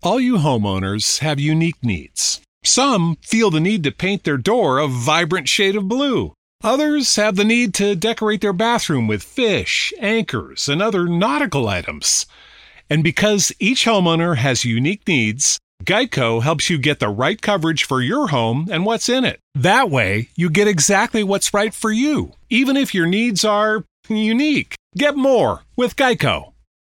All you homeowners have unique needs. Some feel the need to paint their door a vibrant shade of blue. Others have the need to decorate their bathroom with fish, anchors, and other nautical items. And because each homeowner has unique needs, Geico helps you get the right coverage for your home and what's in it. That way, you get exactly what's right for you, even if your needs are unique. Get more with Geico.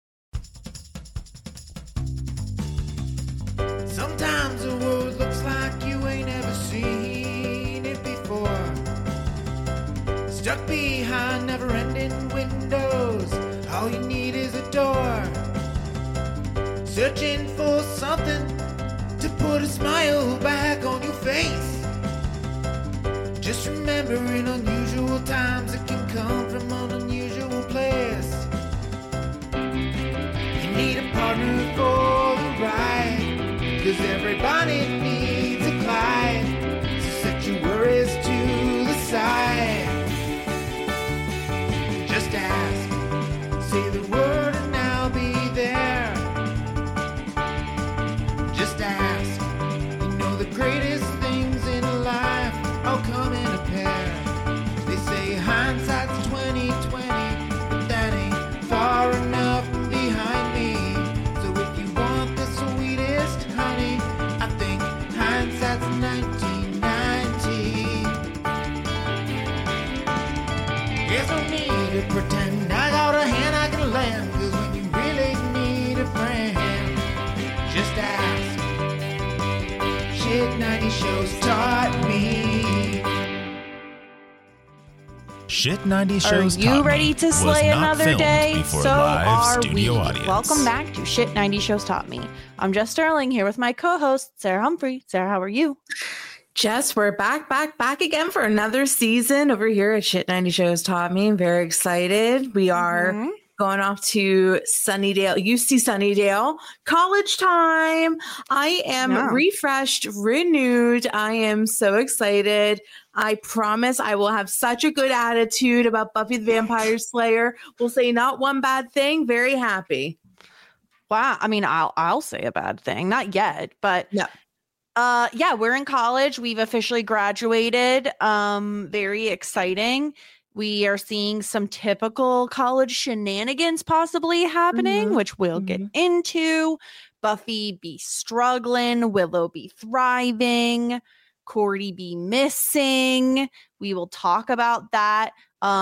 Sometimes the world looks like you ain't ever seen it before. Stuck behind never-ending windows, all you need is a door. Searching for something to put a smile back on your face. Just remember, in unusual times it can come from an unusual place. You need a partner for the ride, 'cause everybody needs a Clyde. So set your worries to the side. Just ask, say the word and I'll be there. Just ask, you know the greatest things in life all come in a pair. They say hindsight's 20/20, but that ain't far enough behind me. So if you want the sweetest honey, I think hindsight's 1990. There's no need to pretend I got a hand I can lend, 'cause when you really need a friend, just ask. Shit 90 shows taught me. Shit 90 shows Are you ready to slay another day? So are we. Audience. Welcome back to Shit 90 Shows Taught Me. I'm Jess Sterling here with my co-host, Sarah Humphrey. Sarah, how are you? Jess, we're back again for another season over here at Shit 90 Shows Taught Me. I'm very excited. We are going off to Sunnydale, UC Sunnydale, college time. I am refreshed, renewed. I am so excited. I promise I will have such a good attitude about Buffy the Vampire Slayer. We'll say not one bad thing. Very happy. Wow. I mean, I'll say a bad thing. Not yet, but no. Yeah, we're in college. We've officially graduated. Very exciting. We are seeing some typical college shenanigans possibly happening, which we'll get into. Buffy be struggling, Willow be thriving, Cordy be missing. We will talk about that.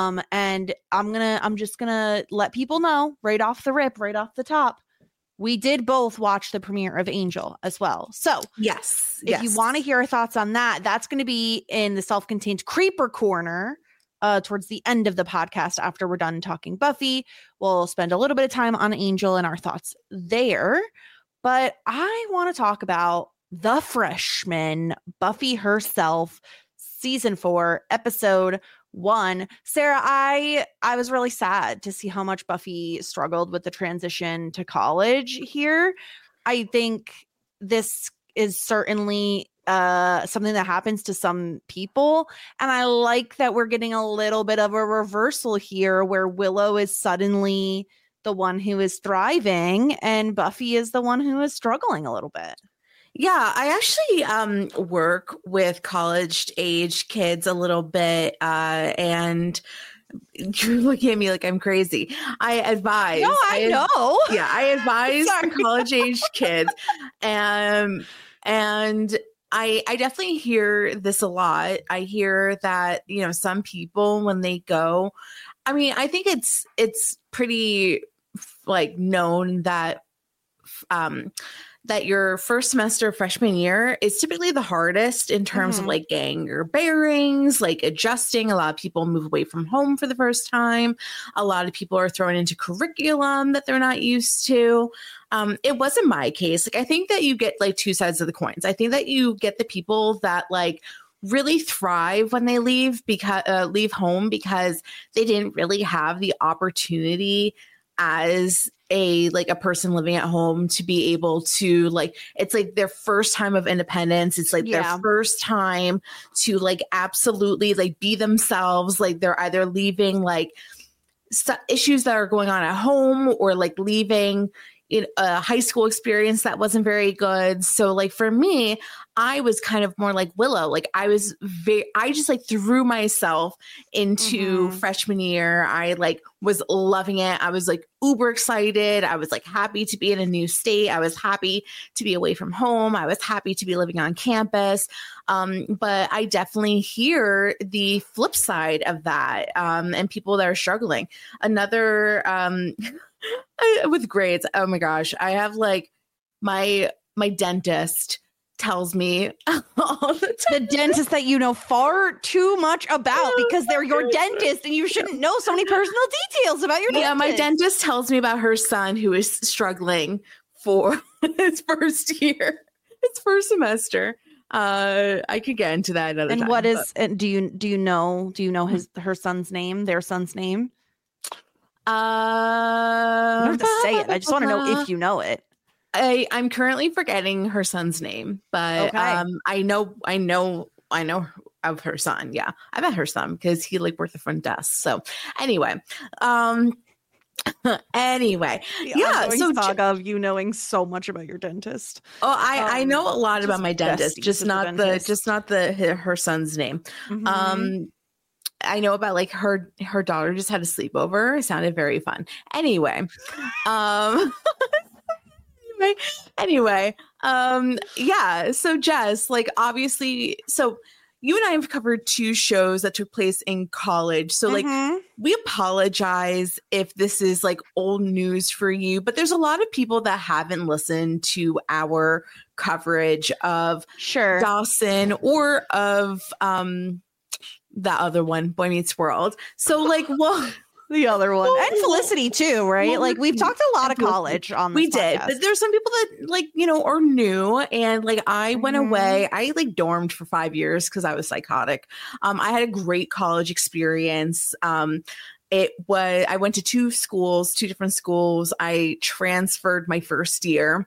And I'm just gonna let people know right off the rip, right off the top. We did both watch the premiere of Angel as well. So yes, if you want to hear our thoughts on that, that's going to be in the self-contained Creeper Corner towards the end of the podcast after we're done talking Buffy. We'll spend a little bit of time on Angel and our thoughts there. But I want to talk about the freshman, Buffy herself, season 4, episode 1. Sarah, I was really sad to see how much Buffy struggled with the transition to college here. I think this is certainly something that happens to some people. And I like that we're getting a little bit of a reversal here where Willow is suddenly the one who is thriving and Buffy is the one who is struggling a little bit. Yeah, I actually work with college-age kids a little bit, and you're looking at me like I'm crazy. I advise. No, I know. Yeah, I advise college-age kids, and I definitely hear this a lot. I hear that, you know, some people when they go, I mean, I think it's pretty like known that that your first semester freshman year is typically the hardest in terms of like getting your bearings, like adjusting. A lot of people move away from home for the first time. A lot of people are thrown into curriculum that they're not used to. It wasn't my case. Like, I think that you get like two sides of the coins. I think that you get the people that like really thrive when they leave home because they didn't really have the opportunity as a person living at home to be able to like, it's like their first time of independence. It's like their first time to like absolutely like be themselves. Like they're either leaving like issues that are going on at home or like leaving, a high school experience that wasn't very good. So like for me, I was kind of more like Willow. Like I just like threw myself into freshman year. I like was loving it. I was like uber excited. I was like happy to be in a new state. I was happy to be away from home. I was happy to be living on campus. But I definitely hear the flip side of that, and people that are struggling. Another, with grades. Oh my gosh. I have like my dentist tells me all the time. The dentist that you know far too much about because they're your dentist and you shouldn't know so many personal details about your dentist. Yeah, my dentist tells me about her son who is struggling for his first year, his first semester. I could get into that another time. And what is? And do you know her son's name? Their son's name? You don't have to say it. I just want to know if you know it. I'm currently forgetting her son's name, but okay. I know of her son. Yeah, I met her son because he like worked the front desk. So anyway, yeah. So saga of you knowing so much about your dentist. Oh, I know a lot about my dentist, just not her son's name. Mm-hmm. I know about like her daughter just had a sleepover. It sounded very fun. Anyway, yeah. So Jess, like obviously, so you and I have covered 2 shows that took place in college. So like we apologize if this is like old news for you, but there's a lot of people that haven't listened to our coverage of Dawson or of that other one, Boy Meets World. So like, well, the other one and Felicity too, right? Well, like we've talked a lot of college on this podcast. But there's some people that like, are new, and like I went away. I like dormed for 5 years because I was psychotic. I had a great college experience. I went to 2 different schools. I transferred my first year.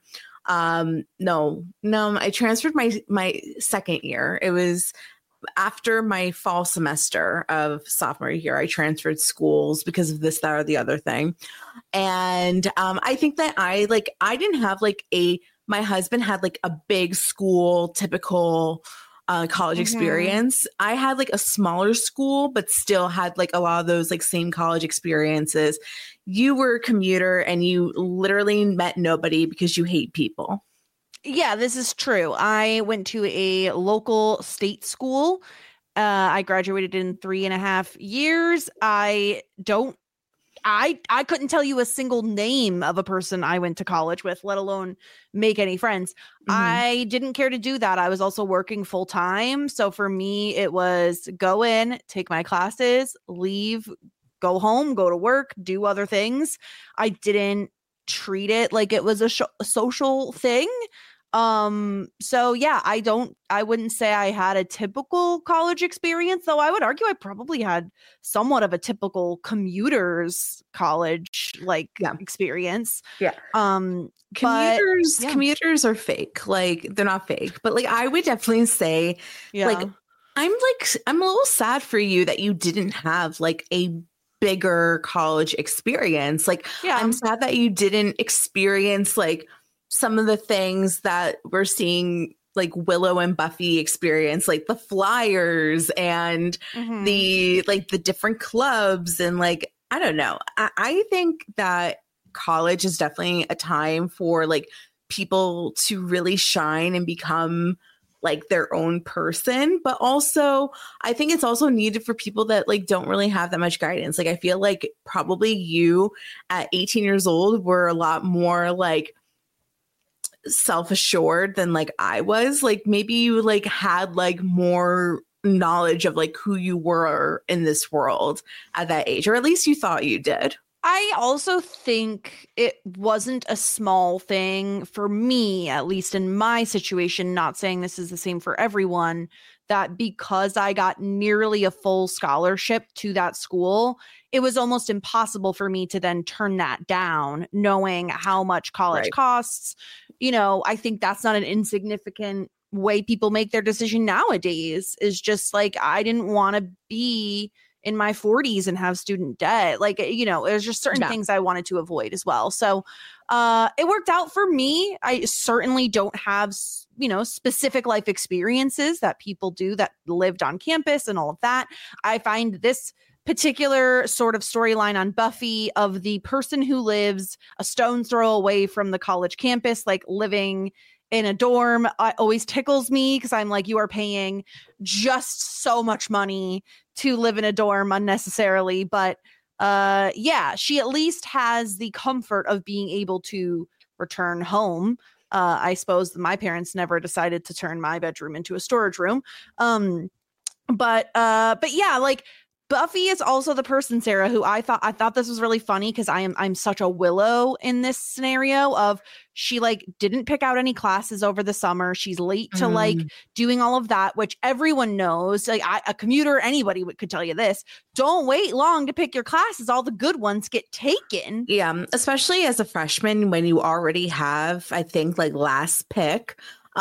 No, I transferred my second year. It was after my fall semester of sophomore year. I transferred schools because of this, that, or the other thing. And I think that I didn't have like my husband had like a big school, typical college experience. I had like a smaller school, but still had like a lot of those like same college experiences. You were a commuter and you literally met nobody because you hate people. Yeah, this is true. I went to a local state school. I graduated in 3.5 years. I couldn't tell you a single name of a person I went to college with, let alone make any friends. I didn't care to do that. I was also working full time. So for me, it was go in, take my classes, leave, go home, go to work, do other things. I didn't treat it like it was a social thing. So yeah, I wouldn't say I had a typical college experience, though I would argue I probably had somewhat of a typical commuter's college experience. Yeah. Commuters are fake. Like they're not fake, but like I would definitely say like I'm a little sad for you that you didn't have like a bigger college experience. Like I'm sad that you didn't experience like some of the things that we're seeing like Willow and Buffy experience, like the flyers and the different clubs. And like, I don't know. I think that college is definitely a time for like people to really shine and become like their own person. But also I think it's also needed for people that like don't really have that much guidance. Like I feel like probably you at 18 years old were a lot more like self-assured than like I was. Like maybe you like had like more knowledge of like who you were in this world at that age, or at least you thought you did. I also think it wasn't a small thing for me, at least in my situation, not saying this is the same for everyone, that because I got nearly a full scholarship to that school, it was almost impossible for me to then turn that down, knowing how much college costs. I think that's not an insignificant way people make their decision nowadays, is just like, I didn't want to be in my 40s and have student debt. Like, there's just certain things I wanted to avoid as well. So It worked out for me. I certainly don't have, specific life experiences that people do that lived on campus and all of that. I find this particular sort of storyline on Buffy of the person who lives a stone's throw away from the college campus, like living in a dorm, always tickles me because I'm like, you are paying just so much money to live in a dorm unnecessarily. But she at least has the comfort of being able to return home. I suppose my parents never decided to turn my bedroom into a storage room. But yeah, like Buffy is also the person, Sarah, who I thought this was really funny because I'm such a Willow in this scenario of she like didn't pick out any classes over the summer. She's late to like doing all of that, which everyone knows. Like a commuter, anybody could tell you this. Don't wait long to pick your classes. All the good ones get taken. Yeah, especially as a freshman when you already have, I think, like last pick.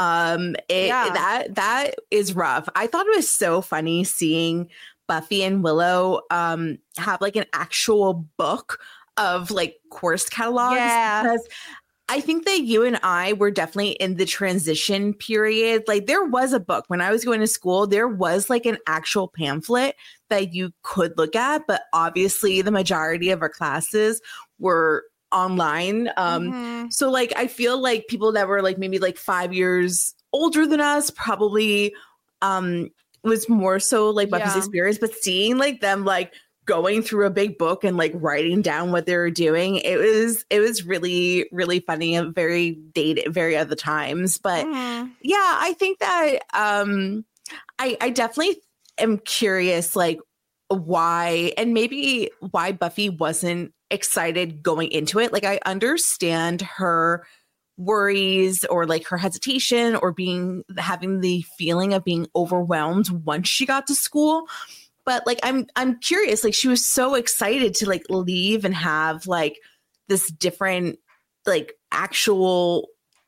That is rough. I thought it was so funny seeing Buffy and Willow have like an actual book of like course catalogs, because I think that you and I were definitely in the transition period. Like there was a book when I was going to school, there was like an actual pamphlet that you could look at, but obviously the majority of our classes were online. So like I feel like people that were like maybe like 5 years older than us probably was more so like Buffy's experience, but seeing like them like going through a big book and like writing down what they were doing, it was really, really funny and very dated, very other times. But yeah, I think that I definitely am curious like why, and maybe why Buffy wasn't excited going into it. Like I understand her worries or like her hesitation or having the feeling of being overwhelmed once she got to school, but like I'm curious, like she was so excited to like leave and have like this different like actual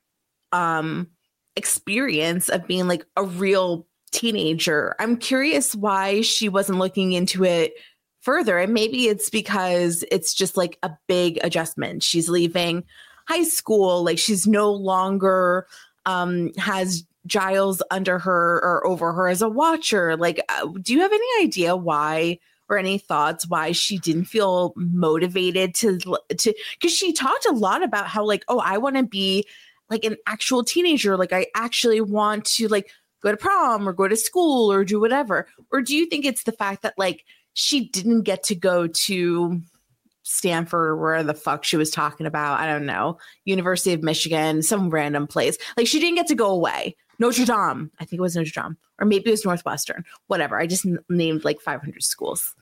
experience of being like a real teenager. I'm curious why she wasn't looking into it further, and maybe it's because it's just like a big adjustment. She's leaving high school, like she's no longer has Giles under her or over her as a watcher. Like do you have any idea why, or any thoughts why she didn't feel motivated to because she talked a lot about how like, oh, I want to be like an actual teenager, like I actually want to like go to prom or go to school or do whatever? Or do you think it's the fact that like she didn't get to go to Stanford or where the fuck she was talking about? I don't know. University of Michigan, some random place. Like she didn't get to go away. Notre Dame. I think it was Notre Dame. Or maybe it was Northwestern. Whatever. I just named like 500 schools.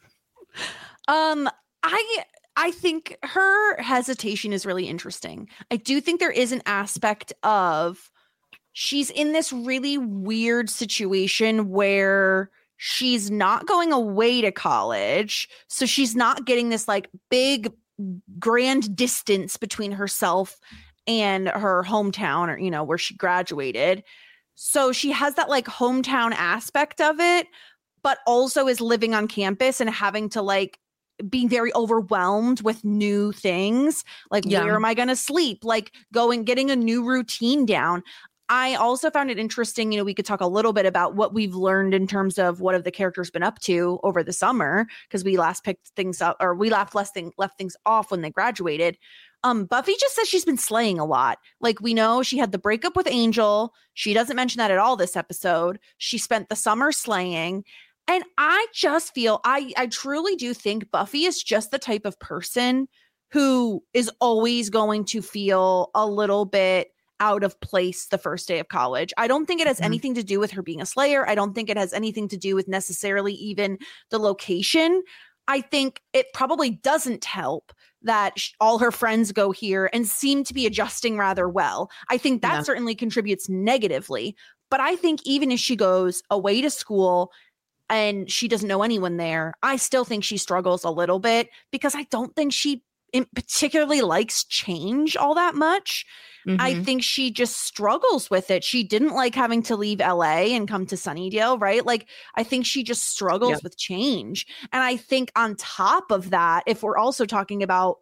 I think her hesitation is really interesting. I do think there is an aspect of she's in this really weird situation where she's not going away to college. So she's not getting this like big grand distance between herself and her hometown, or, you know, where she graduated. So she has that like hometown aspect of it, but also is living on campus and having to like being very overwhelmed with new things. Like, where am I going to sleep? Like getting a new routine down. I also found it interesting, you know, we could talk a little bit about what we've learned in terms of what have the characters been up to over the summer, because we last picked things up, or we left things off when they graduated. Buffy just says she's been slaying a lot. Like, we know she had the breakup with Angel. She doesn't mention that at all this episode. She spent the summer slaying. And I just feel, I truly do think Buffy is just the type of person who is always going to feel a little bit out of place the first day of college. I don't think it has anything to do with her being a slayer. I don't think it has anything to do with necessarily even the location. I think it probably doesn't help that all her friends go here and seem to be adjusting rather well. I think that certainly contributes negatively. But I think even if she goes away to school and she doesn't know anyone there, I still think she struggles a little bit, because I don't think she particularly likes change all that much. I think she just struggles with it. She didn't like having to leave LA and come to Sunnydale, right? Like, I think she just struggles with change. And I think on top of that, if we're also talking about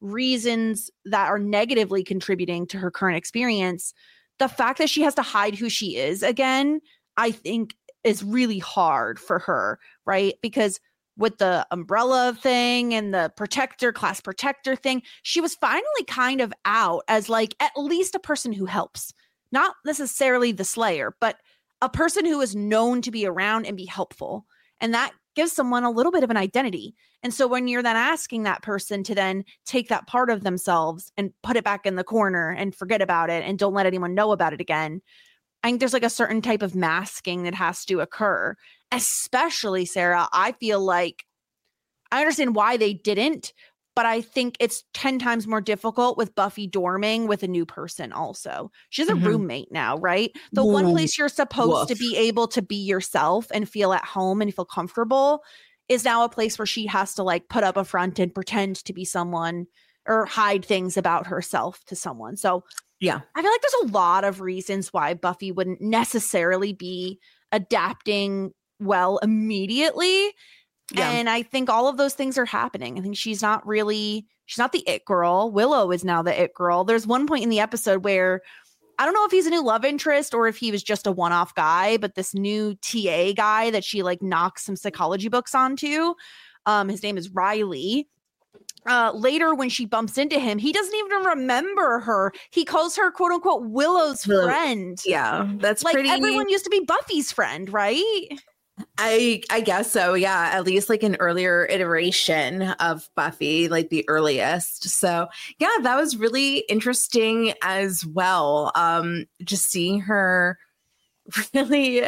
reasons that are negatively contributing to her current experience, the fact that she has to hide who she is again, I think is really hard for her, right? Because with the umbrella thing and the class protector thing, she was finally kind of out as like at least a person who helps. Not necessarily the slayer, but a person who is known to be around and be helpful. And that gives someone a little bit of an identity. And so when you're then asking that person to then take that part of themselves and put it back in the corner and forget about it and don't let anyone know about it again, I think there's like a certain type of masking that has to occur. Especially, Sarah, I feel like I understand why they didn't, but I think it's 10 times more difficult with Buffy dorming with a new person also. She's a roommate now, right? The one place you're supposed to be able to be yourself and feel at home and feel comfortable is now a place where she has to like put up a front and pretend to be someone or hide things about herself to someone. So yeah, I feel like there's a lot of reasons why Buffy wouldn't necessarily be adapting well immediately. Yeah. And I think all of those things are happening. I think she's not the it girl. Willow is now the it girl. There's one point in the episode where I don't know if he's a new love interest or if he was just a one-off guy, but this new TA guy that she like knocks some psychology books onto, his name is Riley. Later when she bumps into him, he doesn't even remember her. He calls her quote unquote Willow's friend. Yeah, that's like pretty. Everyone used to be Buffy's friend, right? I guess so. Yeah, at least like an earlier iteration of Buffy, like the earliest. So yeah, that was really interesting as well. Just seeing her really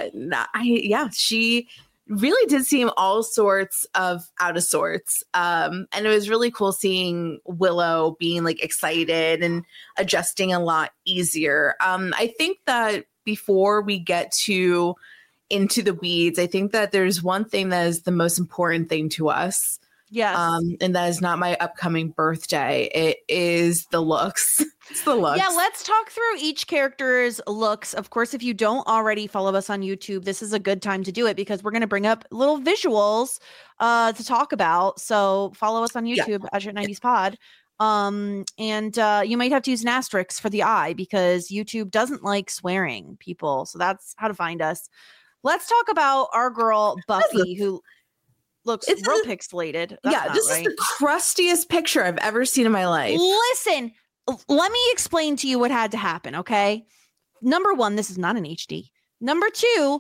she really did seem all sorts of out of sorts. And it was really cool seeing Willow being like excited and adjusting a lot easier. I think that before we get into the weeds, I think that there's one thing that is the most important thing to us. Yes. And that is not my upcoming birthday. It is the looks. It's the looks. Yeah, let's talk through each character's looks. Of course, if you don't already follow us on YouTube, this is a good time to do it because we're going to bring up little visuals to talk about. So follow us on YouTube at Shit 90s Pod. And you might have to use an asterisk for the I because YouTube doesn't like swearing people. So that's how to find us. Let's talk about our girl Buffy, who looks real pixelated. This is the crustiest picture I've ever seen in my life. Listen, let me explain to you what had to happen, okay? Number one, this is not an HD. Number two,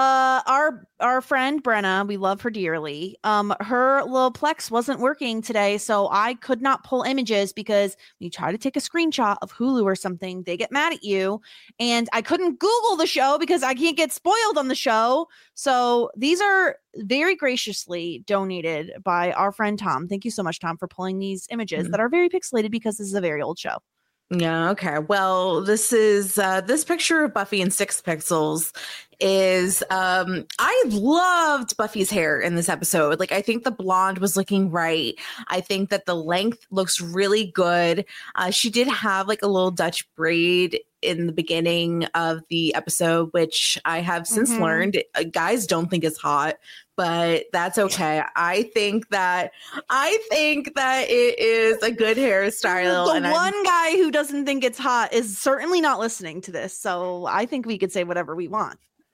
our friend Brenna, we love her dearly. Her little Plex wasn't working today, so I could not pull images because when you try to take a screenshot of Hulu or something, they get mad at you. And I couldn't Google the show because I can't get spoiled on the show. So these are very graciously donated by our friend Tom. Thank you so much, Tom, for pulling these images that are very pixelated because this is a very old show. Yeah, okay. Well, this is this picture of Buffy in 6 pixels is I loved Buffy's hair in this episode. Like I think the blonde was looking right. I think that the length looks really good. She did have like a little Dutch braid in the beginning of the episode, which I have since learned guys don't think it's hot, but that's okay. I think that it is a good hairstyle. The one guy who doesn't think it's hot is certainly not listening to this, so I think we could say whatever we want.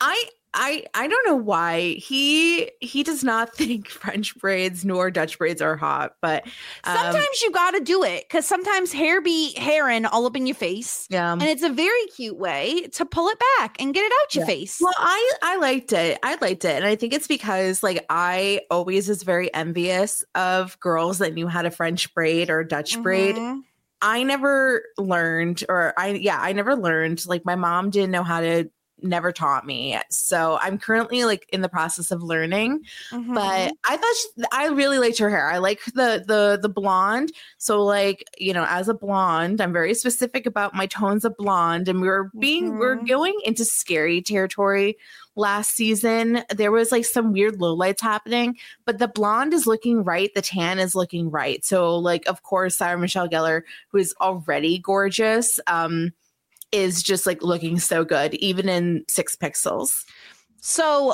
I don't know why he does not think French braids nor Dutch braids are hot, but sometimes you got to do it because sometimes hair be hairing all up in your face. Yeah, and it's a very cute way to pull it back and get it out your face. Well, I liked it. And I think it's because like I always was very envious of girls that knew how to French braid or Dutch braid. I never learned, I never learned. Like my mom didn't know how to. Never taught me. So I'm currently like in the process of learning, but I thought I really liked her hair. I like the blonde. So like, you know, as a blonde, I'm very specific about my tones of blonde, and we're going into scary territory. Last season, there was like some weird lowlights happening, but the blonde is looking right. The tan is looking right. So like, of course, Sarah Michelle Gellar, who is already gorgeous, is just like looking so good, even in 6 pixels. So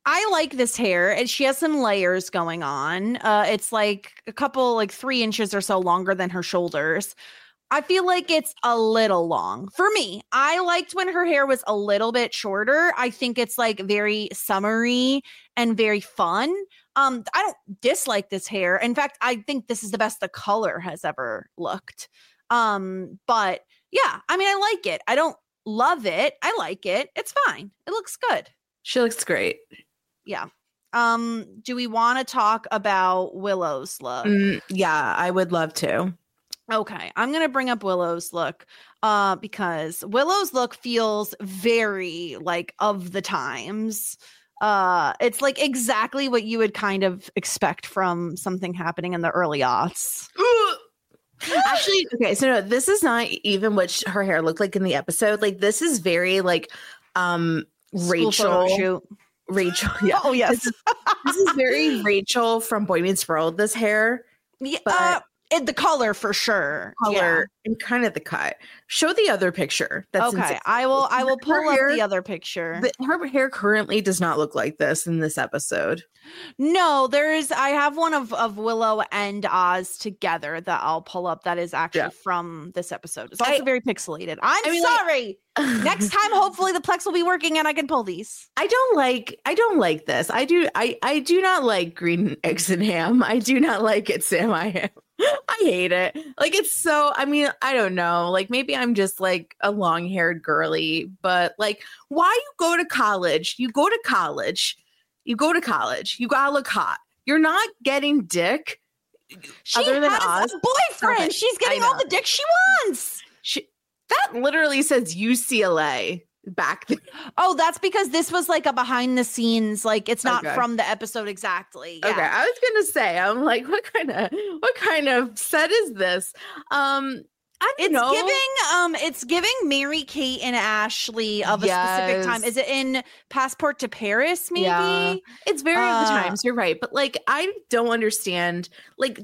I like this hair. And she has some layers going on. It's like a couple, like 3 inches or so longer than her shoulders. I feel like it's a little long for me. I liked when her hair was a little bit shorter. I think it's like very summery and very fun. I don't dislike this hair. In fact, I think this is the best the color has ever looked. But yeah, I mean, I like it. I don't love it. I like it. It's fine. It looks good. She looks great. Yeah. Do we want to talk about Willow's look? Yeah, I would love to. Okay, I'm going to bring up Willow's look because Willow's look feels very like of the times. It's like exactly what you would kind of expect from something happening in the early aughts. Actually, okay, so no, this is not even what her hair looked like in the episode. Like this is very like Rachel. Yeah. Oh yes. This is very Rachel from Boy Meets World, this hair. Yeah, but the color for sure. Color and kind of the cut. Show the other picture. That's okay. I will pull up the other picture. Her hair currently does not look like this in this episode. No, I have one of Willow and Oz together that I'll pull up that is actually from this episode. It's also very pixelated. I'm sorry. Next time, hopefully the Plex will be working and I can pull these. I don't like this. I do not like green eggs and ham. I do not like it, Sam. I hate it. Like it's so, I mean, I don't know. Like maybe I'm just like a long-haired girly, but like why you go to college? You gotta look hot. You're not getting dick. She other than has Oz. A boyfriend. Okay. She's getting all the dick she wants. That literally says UCLA back there. Oh, that's because this was like a behind the scenes, like it's not from the episode exactly. Yeah. Okay, I was gonna say, I'm like, what kind of set is this? It's giving Mary Kate and Ashley of a specific time. Is it in Passport to Paris? Maybe it's very of the times. You're right, but like I don't understand. Like,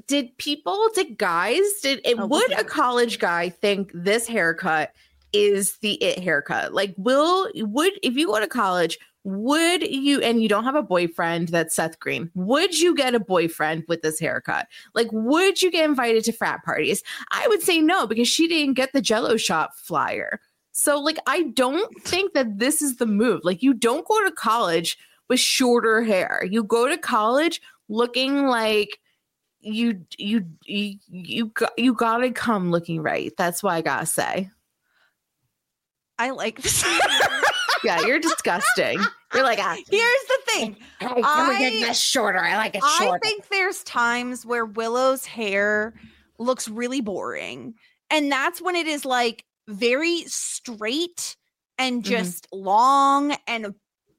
would a college guy think this haircut is the it haircut? Like, if you go to college, would you, and you don't have a boyfriend that's Seth Green, would you get a boyfriend with this haircut? Like, would you get invited to frat parties? I would say no, because she didn't get the Jello shop flyer. So like, I don't think that this is the move. Like, you don't go to college with shorter hair. You go to college looking like you gotta come looking right. That's what I gotta say. I like this. Yeah, you're disgusting. You're like, here's the thing. I get this shorter. I like it shorter. I think there's times where Willow's hair looks really boring. And that's when it is like very straight and just long and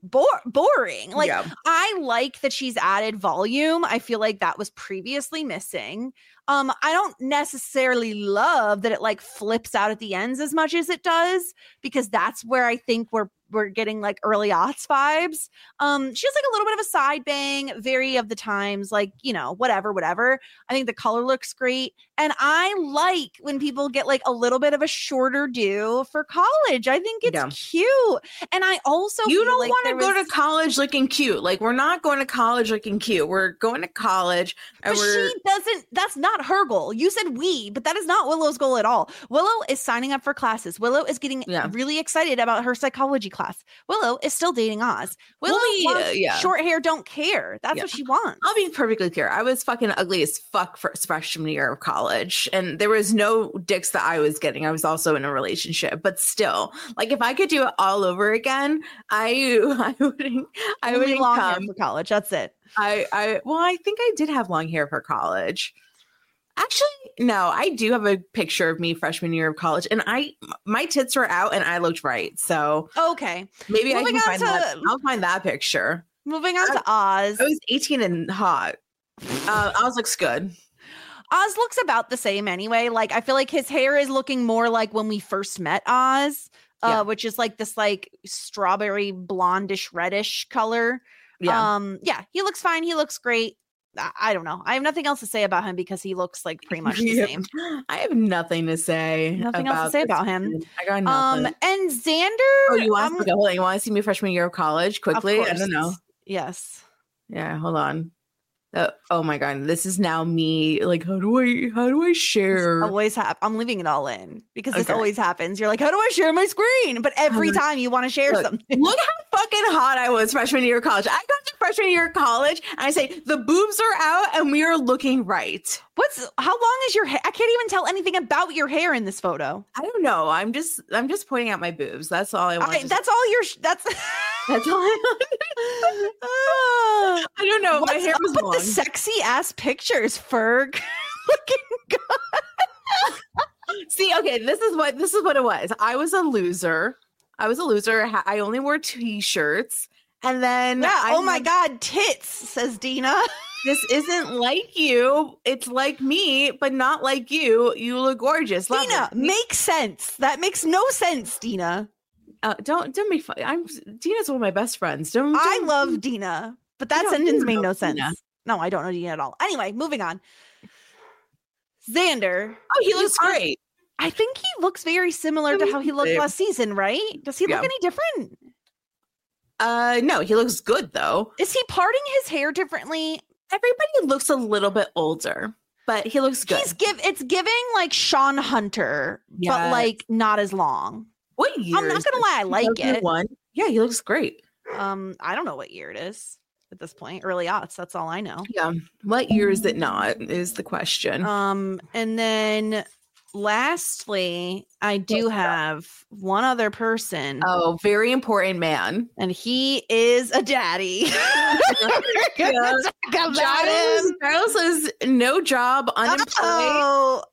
boring. Like, I like that she's added volume. I feel like that was previously missing. I don't necessarily love that it like flips out at the ends as much as it does, because that's where I think we're getting like early aughts vibes. She has like a little bit of a side bang, very of the times, like, you know, whatever. I think the color looks great. And I like when people get like a little bit of a shorter do for college. I think it's cute. And I also you don't want to go to college looking cute. Like, we're not going to college looking cute. We're going to college. And that's not her goal. You said but that is not Willow's goal at all. Willow is signing up for classes. Willow is getting really excited about her psychology class. Willow is still dating Oz. Willow wants short hair, don't care. That's what she wants. I'll be perfectly clear. I was fucking ugly as fuck for freshman year of college, and there was no dicks that I was getting. I was also in a relationship, but still, like, if I could do it all over again, I would long hair for college. That's it. I think I did have long hair for college. Actually, no, I do have a picture of me freshman year of college, and my tits were out and I looked right. So okay, maybe I can find that. I'll find that picture. Moving on to Oz. I was 18 and hot. Oz looks good. Oz looks about the same anyway. Like, I feel like his hair is looking more like when we first met Oz, which is like this like strawberry blondish reddish color. Yeah, he looks fine. He looks great. I don't know. I have nothing else to say about him because he looks like pretty much the same. I have nothing to say. Nothing else to say about him. I got nothing. And Xander. Oh, you want to see me freshman year of college quickly? I don't know. Yes. Yeah, hold on. Oh my god, this is now me. Like, how do I share? Always I'm leaving it all in because this Okay. always happens. You're like, how do I share my screen? But every time you want to share something. Look how fucking hot I was freshman year of college. I got to freshman year of college and I say the boobs are out and we are looking right. How long is your hair? I can't even tell anything about your hair in this photo. I don't know. I'm just pointing out my boobs. That's all I want. That's all your that's That's all I want. I don't know. My hair was with long. the sexy ass pictures, Ferg. Looking good. See, okay, this is what it was. I was a loser. I only wore t-shirts. And then oh my god, tits, says Dina. This isn't like you. It's like me, but not like you. You look gorgeous. Dina, makes sense. That makes no sense, Dina. Don't make fun. Dina's one of my best friends. I love Dina, but that sentence made no sense. Dina. No, I don't know Dina at all. Anyway, moving on. Xander. Oh, he looks great. I think he looks very similar to how he looked last season, right? Does he look any different? No, he looks good though. Is he parting his hair differently? Everybody looks a little bit older, but he looks good. It's giving like Sean Hunter, but like not as long. What year? I'm not gonna lie, I like it. Yeah, he looks great. I don't know what year it is at this point. Early aughts, that's all I know. Yeah. What year is it not is the question. And then lastly, I do have one other person. Oh, very important man. And he is a daddy. Giles has no job, unemployed.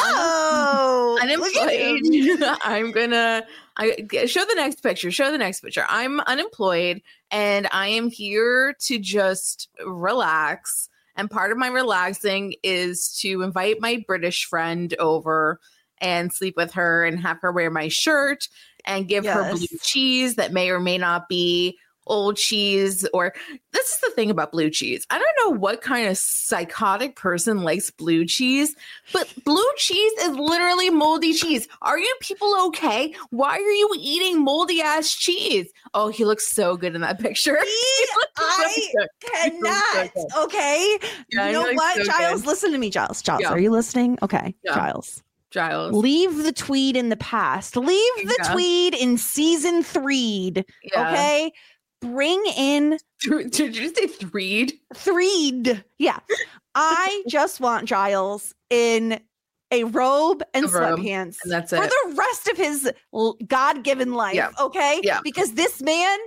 Unemployed. I'm gonna show the next picture. I'm unemployed and I am here to just relax. And part of my relaxing is to invite my British friend over and sleep with her and have her wear my shirt and give her blue cheese that may or may not be old cheese. Or this is the thing about blue cheese. I don't know what kind of psychotic person likes blue cheese, but blue cheese is literally moldy cheese. Are you people okay? Why are you eating moldy ass cheese? Oh, he looks so good in that picture. I cannot. Okay. Yeah, you know what, so Giles? Good. Listen to me, Giles. Are you listening? Okay, yeah. Giles. Leave the tweed in the past. Leave the tweed in season 3. Yeah. Okay. Bring in. Did you say threed? Threed. Yeah. I just want Giles in a robe and sweatpants. And that's it. For the rest of his God-given life. Yeah. Okay. Yeah. Because this man,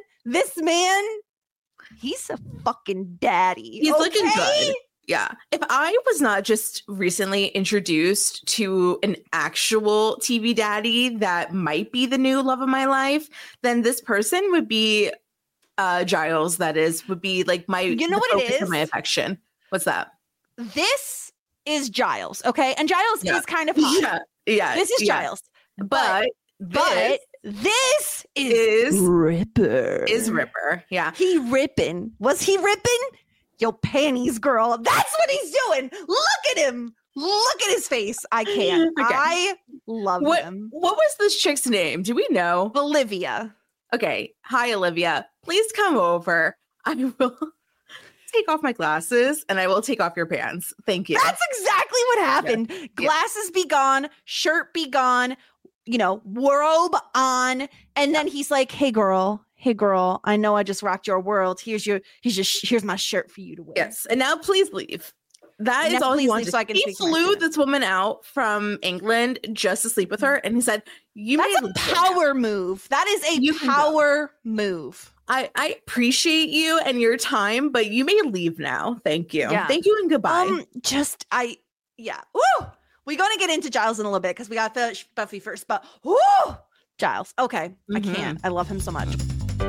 he's a fucking daddy. He's looking good. Yeah. If I was not just recently introduced to an actual TV daddy that might be the new love of my life, then this person would be Giles. Would be like my, you know what it is? My affection. What's that? This is Giles. Okay. And Giles is kind of hot. Yeah. This is Giles. But this is Ripper. Yeah. He ripping. Was he ripping? Yo, panties, girl. That's what he's doing. Look at him. Look at his face. I can't. Okay. I love him. What was this chick's name? Do we know? Olivia. Okay. Hi, Olivia. Please come over. I will take off my glasses and I will take off your pants. Thank you. That's exactly what happened. Yeah. Glasses be gone. Shirt be gone. Robe on. And then he's like, hey, girl, I know I just rocked your world. Here's my shirt for you to wear. Yes. And now please leave. That is all he wanted. So he flew this woman out from England just to sleep with her. And he said, that's a power move. That is a power move. I appreciate you and your time, but you may leave now. Thank you. Yeah. Thank you and goodbye. Woo! We're going to get into Giles in a little bit because we got Buffy first, but woo! Giles. Okay. Mm-hmm. I can't. I love him so much.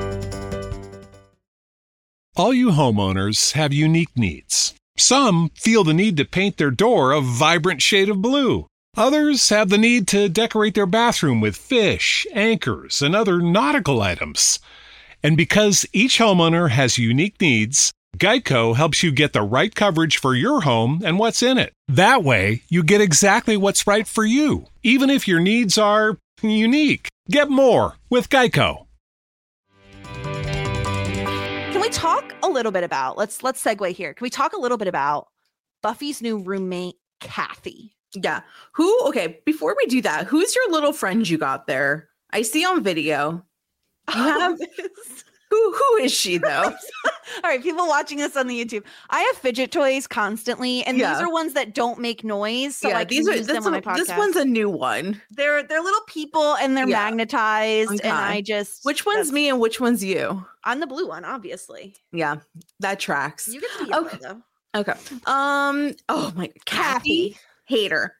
All you homeowners have unique needs. Some feel the need to paint their door a vibrant shade of blue. Others have the need to decorate their bathroom with fish, anchors, and other nautical items. And because each homeowner has unique needs, Geico helps you get the right coverage for your home and what's in it. That way, you get exactly what's right for you, even if your needs are unique. Get more with Geico. Can we talk a little bit about, let's segue here. Can we talk a little bit about Buffy's new roommate, Kathy? Yeah. Okay, before we do that, who's your little friend you got there? I see on video. You have who is she though? All right, people watching this on the YouTube. I have fidget toys constantly, and these are ones that don't make noise. So I can use them on my podcast. This one's a new one. They're little people and they're magnetized. Okay. And I just which one's me and which one's you? I'm the blue one, obviously. Yeah, that tracks. You get to be yellow, though. Okay. Oh my Kathy. Hater.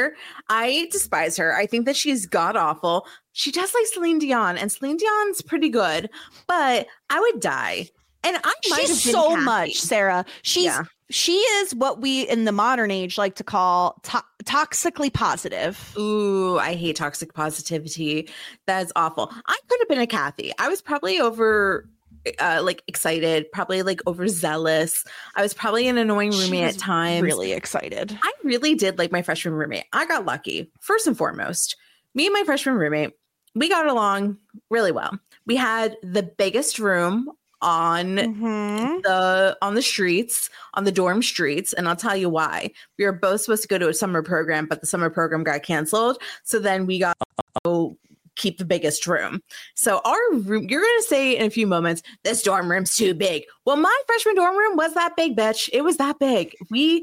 I despise her. I think that she's god awful. She does like Celine Dion, and Celine Dion's pretty good, but I would die. And I might have been so Kathy. much, Sarah. She is what we in the modern age like to call toxically positive. Ooh, I hate toxic positivity. That's awful. I could have been a Kathy. I was probably over like excited, probably like overzealous. I was probably an annoying roommate at times. Really excited. I really did like my freshman roommate. I got lucky. First and foremost, me and my freshman roommate, we got along really well. We had the biggest room on the streets, on the dorm streets, and I'll tell you why. We were both supposed to go to a summer program, but the summer program got canceled. So then we got to keep the biggest room. So our room, you're going to say in a few moments, this dorm room's too big. Well, my freshman dorm room was that big, bitch. It was that big. We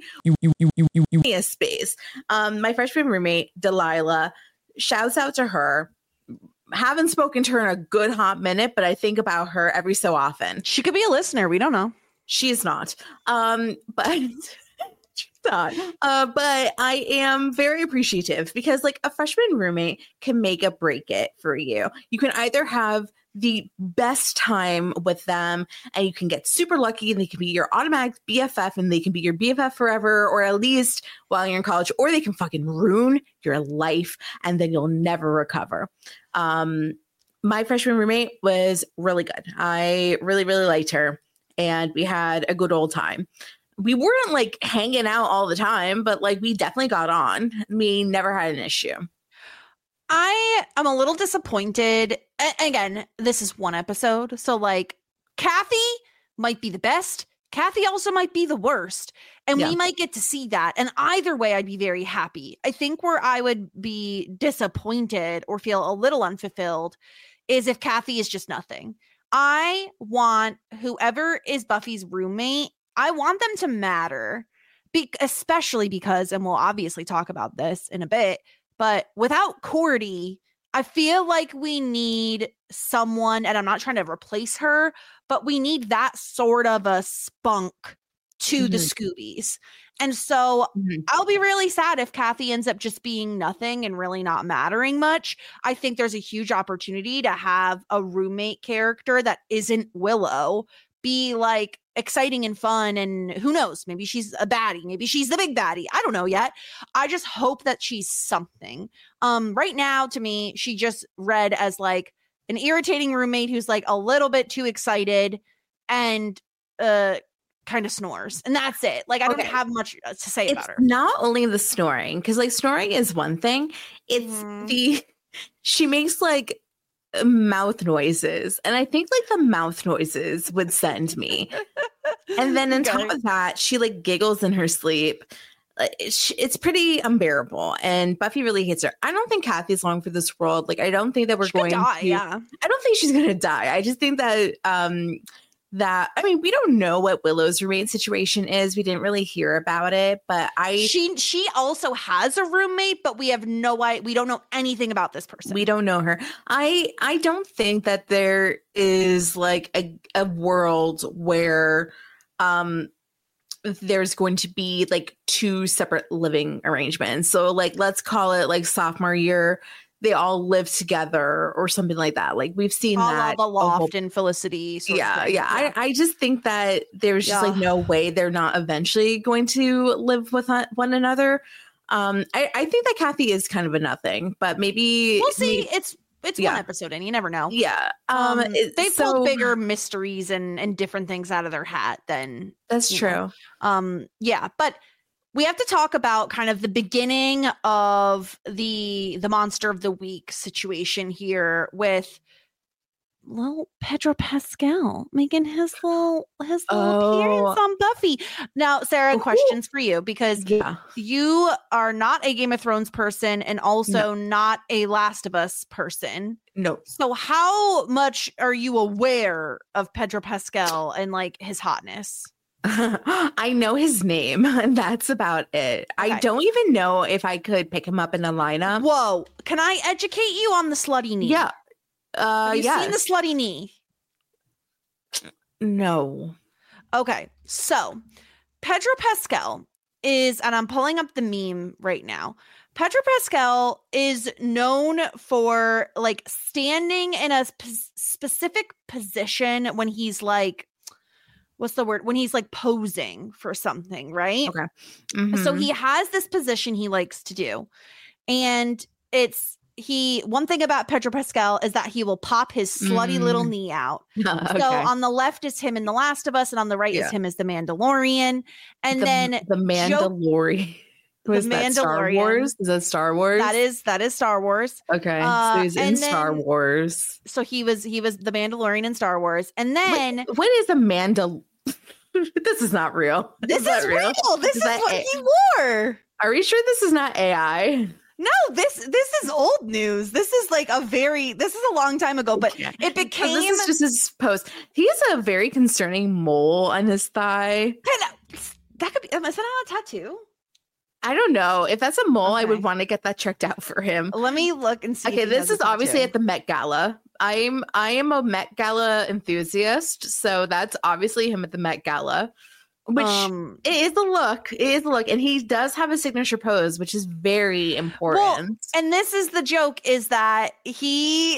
a space. My freshman roommate, Delilah, shouts out to her. Haven't spoken to her in a good hot minute, but I think about her every so often. She could be a listener. We don't know. She's not. But she's not. But I am very appreciative because like a freshman roommate can make or break it for you. You can either have the best time with them and you can get super lucky and they can be your automatic BFF and they can be your BFF forever, or at least while you're in college, or they can fucking ruin your life and then you'll never recover. My freshman roommate was really good. I really, really liked her and we had a good old time. We weren't like hanging out all the time, but like we definitely got on. We never had an issue. I am a little disappointed. Again, this is one episode. So like Kathy might be the best. Kathy also might be the worst. And we might get to see that. And either way, I'd be very happy. I think where I would be disappointed or feel a little unfulfilled is if Kathy is just nothing. I want whoever is Buffy's roommate, I want them to matter. Especially because, and we'll obviously talk about this in a bit, but without Cordy, I feel like we need someone, and I'm not trying to replace her, but we need that sort of a spunk to the Scoobies. And so I'll be really sad if Kathy ends up just being nothing and really not mattering much. I think there's a huge opportunity to have a roommate character that isn't Willow be like exciting and fun, and who knows, maybe she's a baddie, maybe she's the big baddie, I don't know yet. I just hope that she's something. Right now to me she just read as like an irritating roommate who's like a little bit too excited and kind of snores, and that's it. Like I don't have much to say about her. Not only the snoring, because like snoring is one thing, it's she makes like mouth noises, and I think like the mouth noises would send me. And then on top of that, she like giggles in her sleep. It's pretty unbearable, and Buffy really hates her. I don't think Kathy's long for this world. Like I don't think that we're going to die. Yeah, I don't think she's gonna die. I just think that I mean, we don't know what Willow's roommate situation is. We didn't really hear about it, but she also has a roommate, but we have we don't know anything about this person. We don't know her. I don't think that there is like a world where there's going to be like two separate living arrangements. So like let's call it like sophomore year, they all live together or something like that. Like we've seen that. The Loft and Felicity. Yeah. I just think that there's just like no way they're not eventually going to live with one another. I think that Kathy is kind of a nothing, but maybe we'll see. It's one episode and you never know. Yeah. They pulled bigger mysteries and different things out of their hat than that's true. Yeah, but we have to talk about kind of the beginning of the monster of the week situation here with little Pedro Pascal making his little appearance Oh. on Buffy. Now, Sarah, Ooh. questions for you, because Yeah. you are not a Game of Thrones person and also not a Last of Us person. No. So how much are you aware of Pedro Pascal and like his hotness? I know his name, and that's about it. Okay. I don't even know if I could pick him up in a lineup. Whoa, can I educate you on the slutty knee? Yeah. Have you seen the Yes. slutty knee? No. Okay, so Pedro Pascal is, and I'm pulling up the meme right now. Pedro Pascal is known for like standing in a specific position when he's like, what's the word? When he's like posing for something, right? Okay. So Mhm. he has this position he likes to do. And one thing about Pedro Pascal is that he will pop his slutty little knee out. Okay. So on the left is him in The Last of Us, and on the right is Yeah. him as the Mandalorian. And then the Mandalorian. Who is that? Star Mandalorian. Wars? Is that Star Wars? that is Star Wars. Okay. So he's in and Star then- Wore. So he was the Mandalorian in Star Wars. And then What is a Mandal? This is not real. this that is real. This is that what A- he wore. Are we sure this is not AI? No, this is old news. This is a long time ago, but Yeah. it became So this is just his post. He has a very concerning mole on his thigh. that could be, is that not a tattoo? I don't know. If that's a mole, I Okay. would want to get that checked out for him. Let me look and see. Okay, if he this has a is obviously tattoo. at the Met Gala. I am a Met Gala enthusiast, so that's obviously him at the Met Gala. Which it is the look. It is the look. And he does have a signature pose, which is very important. And this is the joke, is that he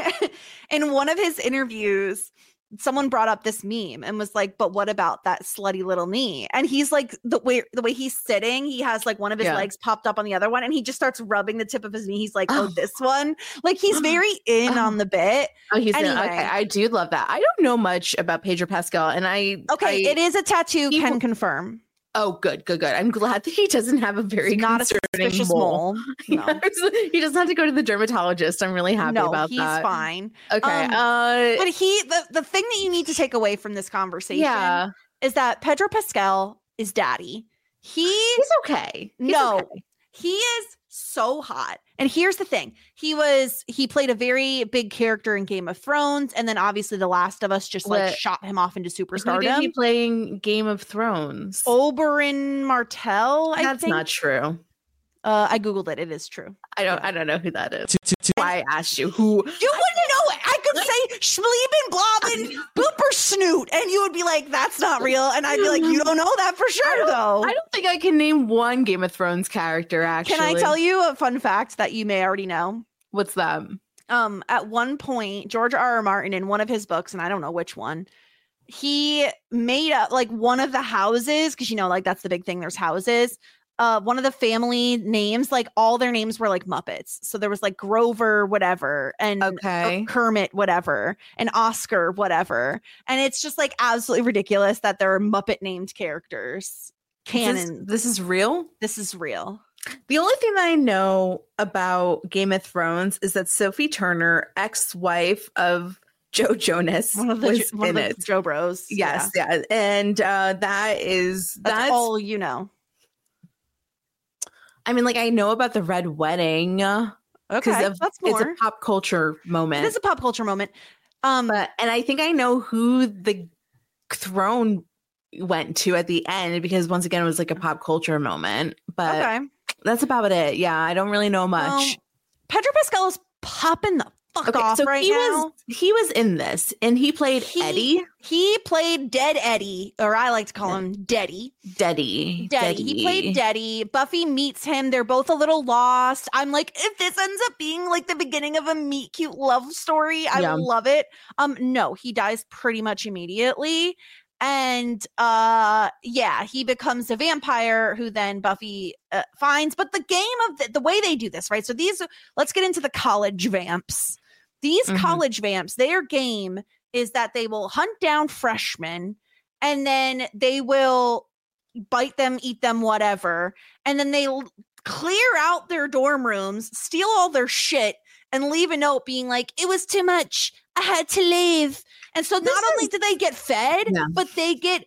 in one of his interviews, someone brought up this meme and was like, but what about that slutty little knee? And he's like, the way he's sitting, he has like one of his Yeah. legs popped up on the other one, and he just starts rubbing the tip of his knee. He's like, oh, this one. Like, he's very in on the bit. Oh, he's Anyway. okay. I do love that. I don't know much about Pedro Pascal, and It is a tattoo, he can will- confirm. Oh, good. I'm glad that he doesn't have a very It's not a concerning suspicious mole. mole. No. He doesn't have to go to the dermatologist. I'm really happy No, about he's that. fine. Okay. But the thing that you need to take away from this conversation yeah, is that Pedro Pascal is daddy. he's okay. He's No. okay. He is so hot. And here's the thing. He played a very big character in Game of Thrones, and then obviously The Last of Us just like What- shot him off into Who did he superstardom. play in Game of Thrones? Oberyn Martell, I That's think. not true. I googled it. It is true. I don't know who that is. Why I asked you who. You wouldn't know it. I could say Schlieben Blobbin Booper Snoot, and you would be like, "That's not real," and I'd be like, "You don't know that for sure, though." I don't think I can name one Game of Thrones character. Actually, Can I tell you a fun fact that you may already know? what's that? At one point, George R.R. Martin, in one of his books, and I don't know which one, he made up like one of the houses, because like that's the big thing. There's houses. One of the family names, like all their names were like Muppets. So there was like Grover, whatever, and Okay. Kermit, whatever, and Oscar, whatever. And it's just like absolutely ridiculous that there are Muppet named characters. Canon. This is real. This is real. The only thing that I know about Game of Thrones is that Sophie Turner, ex-wife of Joe Jonas, One of was in the it. Joe Bros. Yes, yeah, and that's all you know. I mean, like I know about the Red Wedding because Okay, that's it's more. a pop culture moment. It is a pop culture moment. And I think I know who the throne went to at the end because once again it was like a pop culture moment. But Okay. that's about it. Yeah, I don't really know much. Well, Pedro Pascal is popping the fuck off so right he now. was in this and he played Eddie. He played Dead Eddie, or I like to call him Deddy. Deddy. He played Deddy. Buffy meets him. They're both a little lost. I'm like, if this ends up being like the beginning of a meet cute love story, I Yeah. will love it. No, he dies pretty much immediately. And he becomes a vampire who then Buffy finds. But the game of the way they do this, right? So let's get into the college vamps. These Mhm. college vamps, their game is that they will hunt down freshmen and then they will bite them, eat them, whatever. And then they clear out their dorm rooms, steal all their shit, and leave a note being like, it was too much. I had to leave. And so not only do they get fed, but they get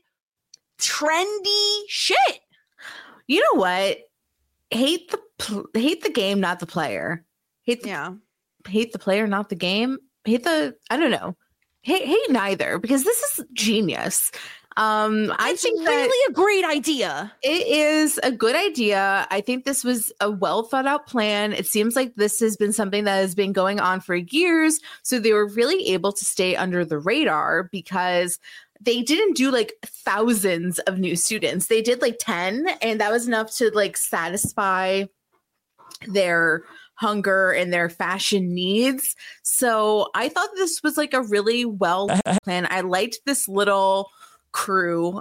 trendy shit. You know what? Hate the game, not the player. Hate the player, not the game. I don't know. Hate neither, because this is genius. I think really a great idea. It is a good idea. I think this was a well thought out plan. It seems like this has been something that has been going on for years. So they were really able to stay under the radar because they didn't do like thousands of new students. They did like 10, and that was enough to like satisfy their hunger and their fashion needs. So I thought this was like a really well plan. I liked this little crew.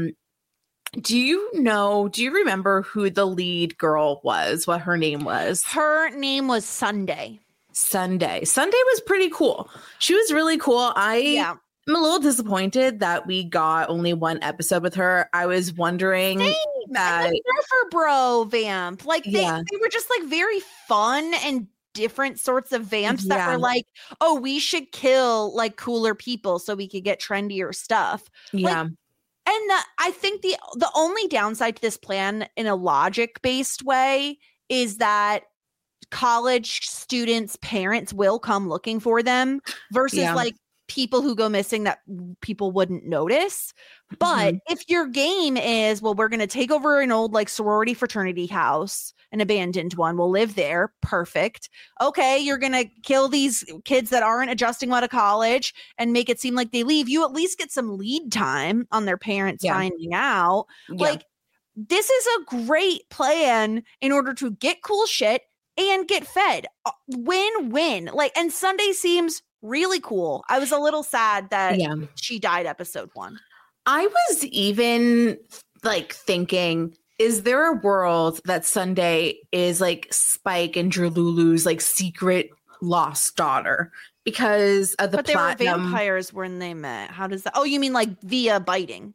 Do you remember who the lead girl was, what her name was? Her name was Sunday. Sunday was pretty cool. She was really cool. I'm a little disappointed that we got only one episode with her. I was wondering that Surfer Bro vamp, like they were just like very fun and different sorts of vamps that were like, oh, we should kill like cooler people so we could get trendier stuff. Yeah. Like, and I think the only downside to this plan in a logic based way is that college students' parents will come looking for them versus like people who go missing that people wouldn't notice. But if your game is, well, we're going to take over an old like sorority fraternity house, an abandoned one, we'll live there. Perfect. Okay. You're going to kill these kids that aren't adjusting well to college and make it seem like they leave. You at least get some lead time on their parents finding out. Like, this is a great plan in order to get cool shit and get fed. Win-win. Like, and Sunday seems really cool. I was a little sad that she died episode 1. I was even like thinking, is there a world that Sunday is like Spike and Dralulu's like secret lost daughter because of the platinum? They were vampires when they met. How does that? Oh, you mean like via biting?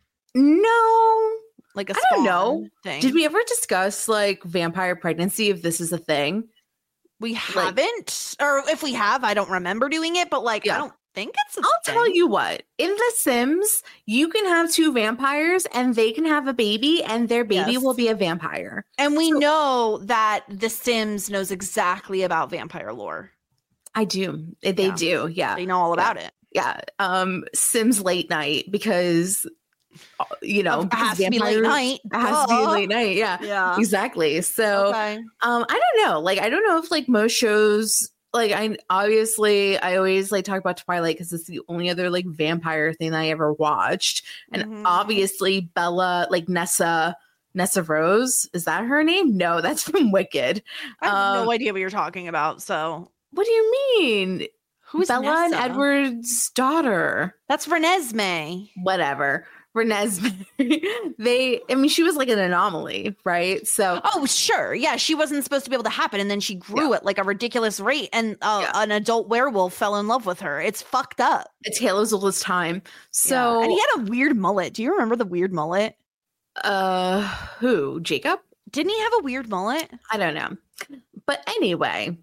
No, like a I don't know. Thing. Did we ever discuss like vampire pregnancy? If this is a thing, we haven't, or if we have, I don't remember doing it. But like, I don't think it's. I'll tell you what. In The Sims, you can have 2 vampires, and they can have a baby, and their baby will be a vampire. And we know that The Sims knows exactly about vampire lore. I do. They do. Yeah, they know all about it. Yeah. Sims late night because. You know, it has to be late night. It has to be late night. Yeah, exactly. So, I don't know. Like, I don't know if like most shows, like I always like talk about Twilight because it's the only other like vampire thing that I ever watched, and obviously Bella, like Nessa Rose, is that her name? No, that's from Wicked. I have no idea what you're talking about. So, what do you mean? Who's Bella Nessa? and Edward's daughter? That's Renesmee. Whatever. Renesmee. She was like an anomaly, right? So, oh, sure. Yeah, she wasn't supposed to be able to happen. And then she grew at like a ridiculous rate. And an adult werewolf fell in love with her. It's fucked up. A tale as old as time. So, and he had a weird mullet. Do you remember the weird mullet? Who? Jacob? Didn't he have a weird mullet? I don't know. But anyway,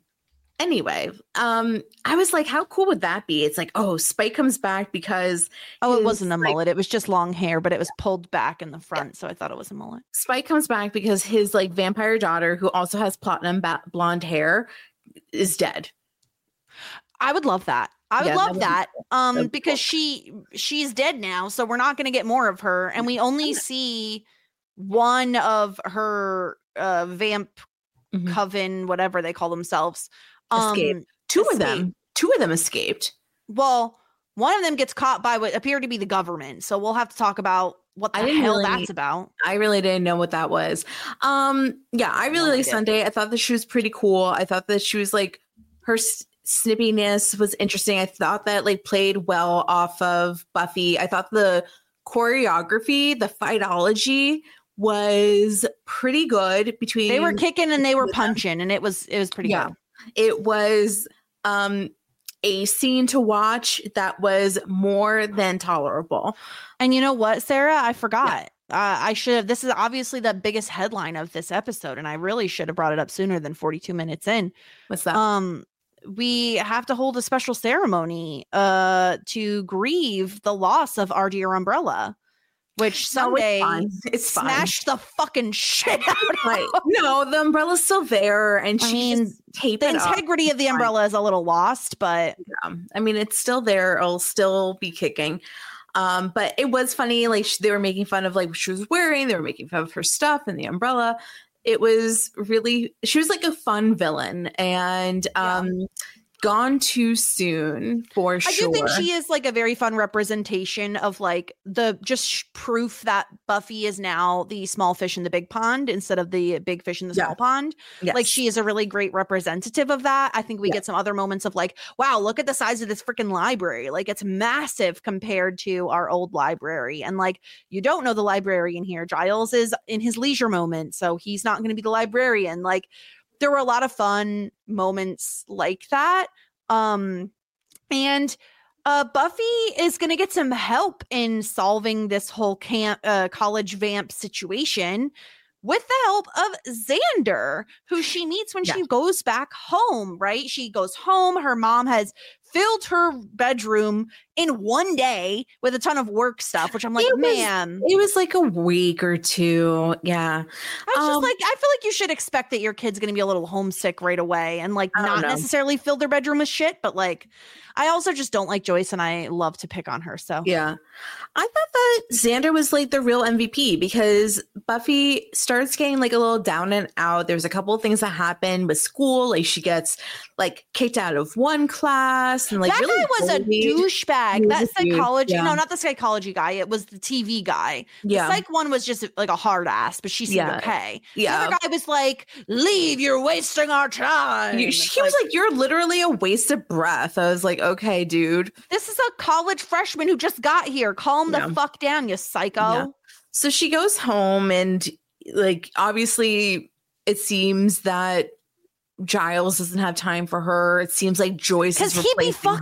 I was like, how cool would that be? It's like, oh, Spike comes back because it wasn't a mullet. It was just long hair, but it was pulled back in the front. So I thought it was a mullet. Spike comes back because his like vampire daughter, who also has platinum blonde hair, is dead. I would love that. I would love that. Because she's dead now, so we're not going to get more of her, and we only see one of her vamp coven, whatever they call themselves. Escaped. Two of them escaped. Well, one of them gets caught by what appeared to be the government. So we'll have to talk about what the hell that's about. I really didn't know what that was. I really like Sunday. I thought that she was pretty cool. I thought that she was like, her snippiness was interesting. I thought that like played well off of Buffy. I thought the choreography, the fightology was pretty good between. They were kicking and they were punching, and it was pretty good. It was a scene to watch that was more than tolerable. And you know what, Sarah? I forgot. I should have. This is obviously the biggest headline of this episode, and I really should have brought it up sooner than 42 minutes in. What's that? we have to hold a special ceremony to grieve the loss of our dear Umbrella, which someday it's fine. smashed the fucking shit out of Right. No, the umbrella's still there, and she just taped the it up. integrity of the umbrella is a little lost, but I mean, it's still there. It'll still be kicking. But it was funny. Like they were making fun of like what she was wearing. They were making fun of her stuff and the umbrella. It was really, she was like a fun villain, and gone too soon for sure. I do think she is like a very fun representation of like the just proof that Buffy is now the small fish in the big pond instead of the big fish in the small pond. Yes. Like she is a really great representative of that. I think we get some other moments of like, wow, look at the size of this freaking library. Like it's massive compared to our old library. And like, you don't know the librarian here. Giles is in his leisure moment, so he's not going to be the librarian. Like there were a lot of fun moments like that. And Buffy is going to get some help in solving this whole college vamp situation with the help of Xander, who she meets when she goes back home, right? She goes home. Her mom has filled her bedroom in one day with a ton of work stuff, which I'm like, it was like a week or two. Yeah. I was just like, I feel like you should expect that your kid's going to be a little homesick right away and like not necessarily fill their bedroom with shit. But like, I also just don't like Joyce and I love to pick on her. So yeah, I thought that Xander was like the real MVP because Buffy starts getting like a little down and out. There's a couple of things that happen with school. Like she gets like kicked out of one class and like that really guy was bullied. a douchebag. That psychology, no, not the psychology guy. It was the TV guy. Yeah. The psych one was just like a hard ass, but she seemed okay. Yeah. The other guy was like, leave, you're wasting our time. He was like, you're literally a waste of breath. I was like, okay, dude. This is a college freshman who just got here. Calm the fuck down, you psycho. Yeah. So she goes home and like, obviously it seems that Giles doesn't have time for her. It seems like Joyce is replacing her. Because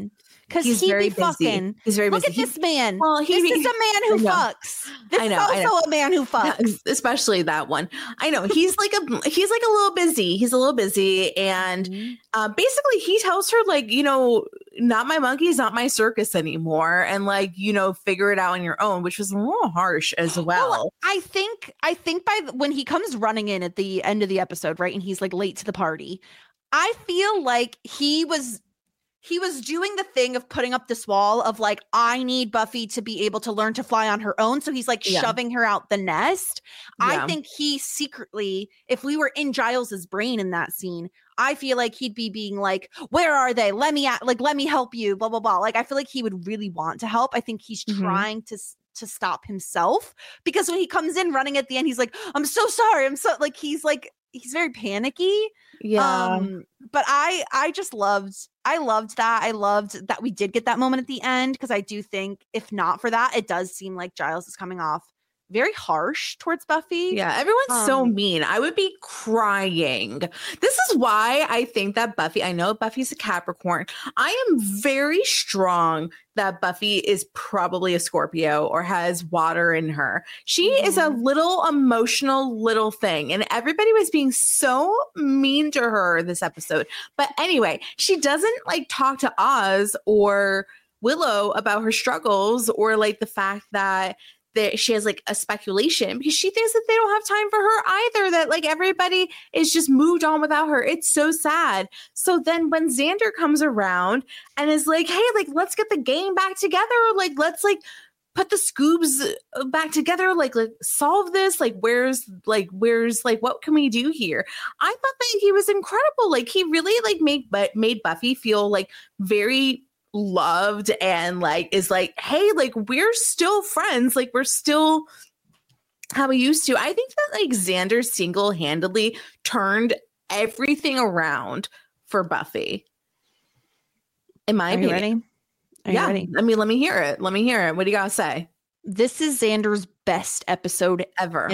he be fucking. He's very busy. Look at this man. Well, this is a man who fucks. This is also a man who fucks. Especially that one. I know. He's like a little busy. He's a little busy. And basically he tells her like, you know, not my monkeys, not my circus anymore. And like, you know, figure it out on your own, which was a little harsh as well. I think by when he comes running in at the end of the episode, right? And he's like late to the party. I feel like he was doing the thing of putting up this wall of like, I need Buffy to be able to learn to fly on her own. So he's like shoving her out the nest. Yeah. I think he secretly, if we were in Giles's brain in that scene, I feel like he'd be being like, where are they? Let me help you, blah, blah, blah. Like, I feel like he would really want to help. I think he's trying to stop himself because when he comes in running at the end, he's like, I'm so sorry. I'm so like, he's very panicky. Yeah. But I loved that. I loved that we did get that moment at the end because I do think if not for that, it does seem like Giles is coming off very harsh towards Buffy. Yeah, everyone's so mean. I would be crying. This is why I think that Buffy, I know Buffy's a Capricorn. I am very strong that Buffy is probably a Scorpio or has water in her. She is a little emotional little thing. And everybody was being so mean to her this episode. But anyway, she doesn't like talk to Oz or Willow about her struggles or like the fact that she has like a speculation because she thinks that they don't have time for her either, that like everybody is just moved on without her. It's so sad. So then when Xander comes around and is like, hey, like, let's get the gang back together. Like, let's like put the Scoobs back together. Like solve this. Like, where's what can we do here? I thought that he was incredible. Like he really like made Buffy feel like very loved and like is like, hey, like we're still friends, like we're still how we used to. I think that like Xander single-handedly turned everything around for Buffy. In my opinion. Ready? Are you ready? I mean, let me hear it. What do you gotta say? This is Xander's best episode ever.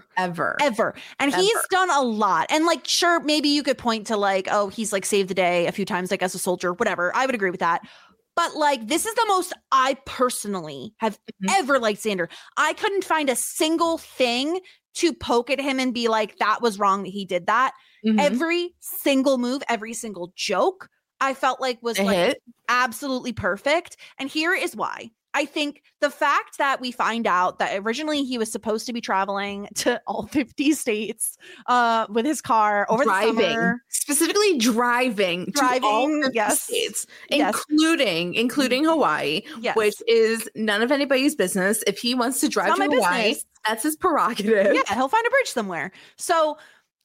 And he's done a lot. And like, sure, maybe you could point to like, oh, he's like saved the day a few times, like as a soldier, whatever. I would agree with that. But like, this is the most I personally have ever liked Xander. I couldn't find a single thing to poke at him and be like, that was wrong that he did that. Every single move, every single joke, I felt like was A like hit? absolutely perfect. And here is why. I think the fact that we find out that originally he was supposed to be traveling to all 50 states with his car over the summer. Specifically driving to all 50 yes. states, Yes. including Hawaii, Yes. which is none of anybody's business. If he wants to drive Not to my Hawaii, business. that's his prerogative. Yeah, he'll find a bridge somewhere. So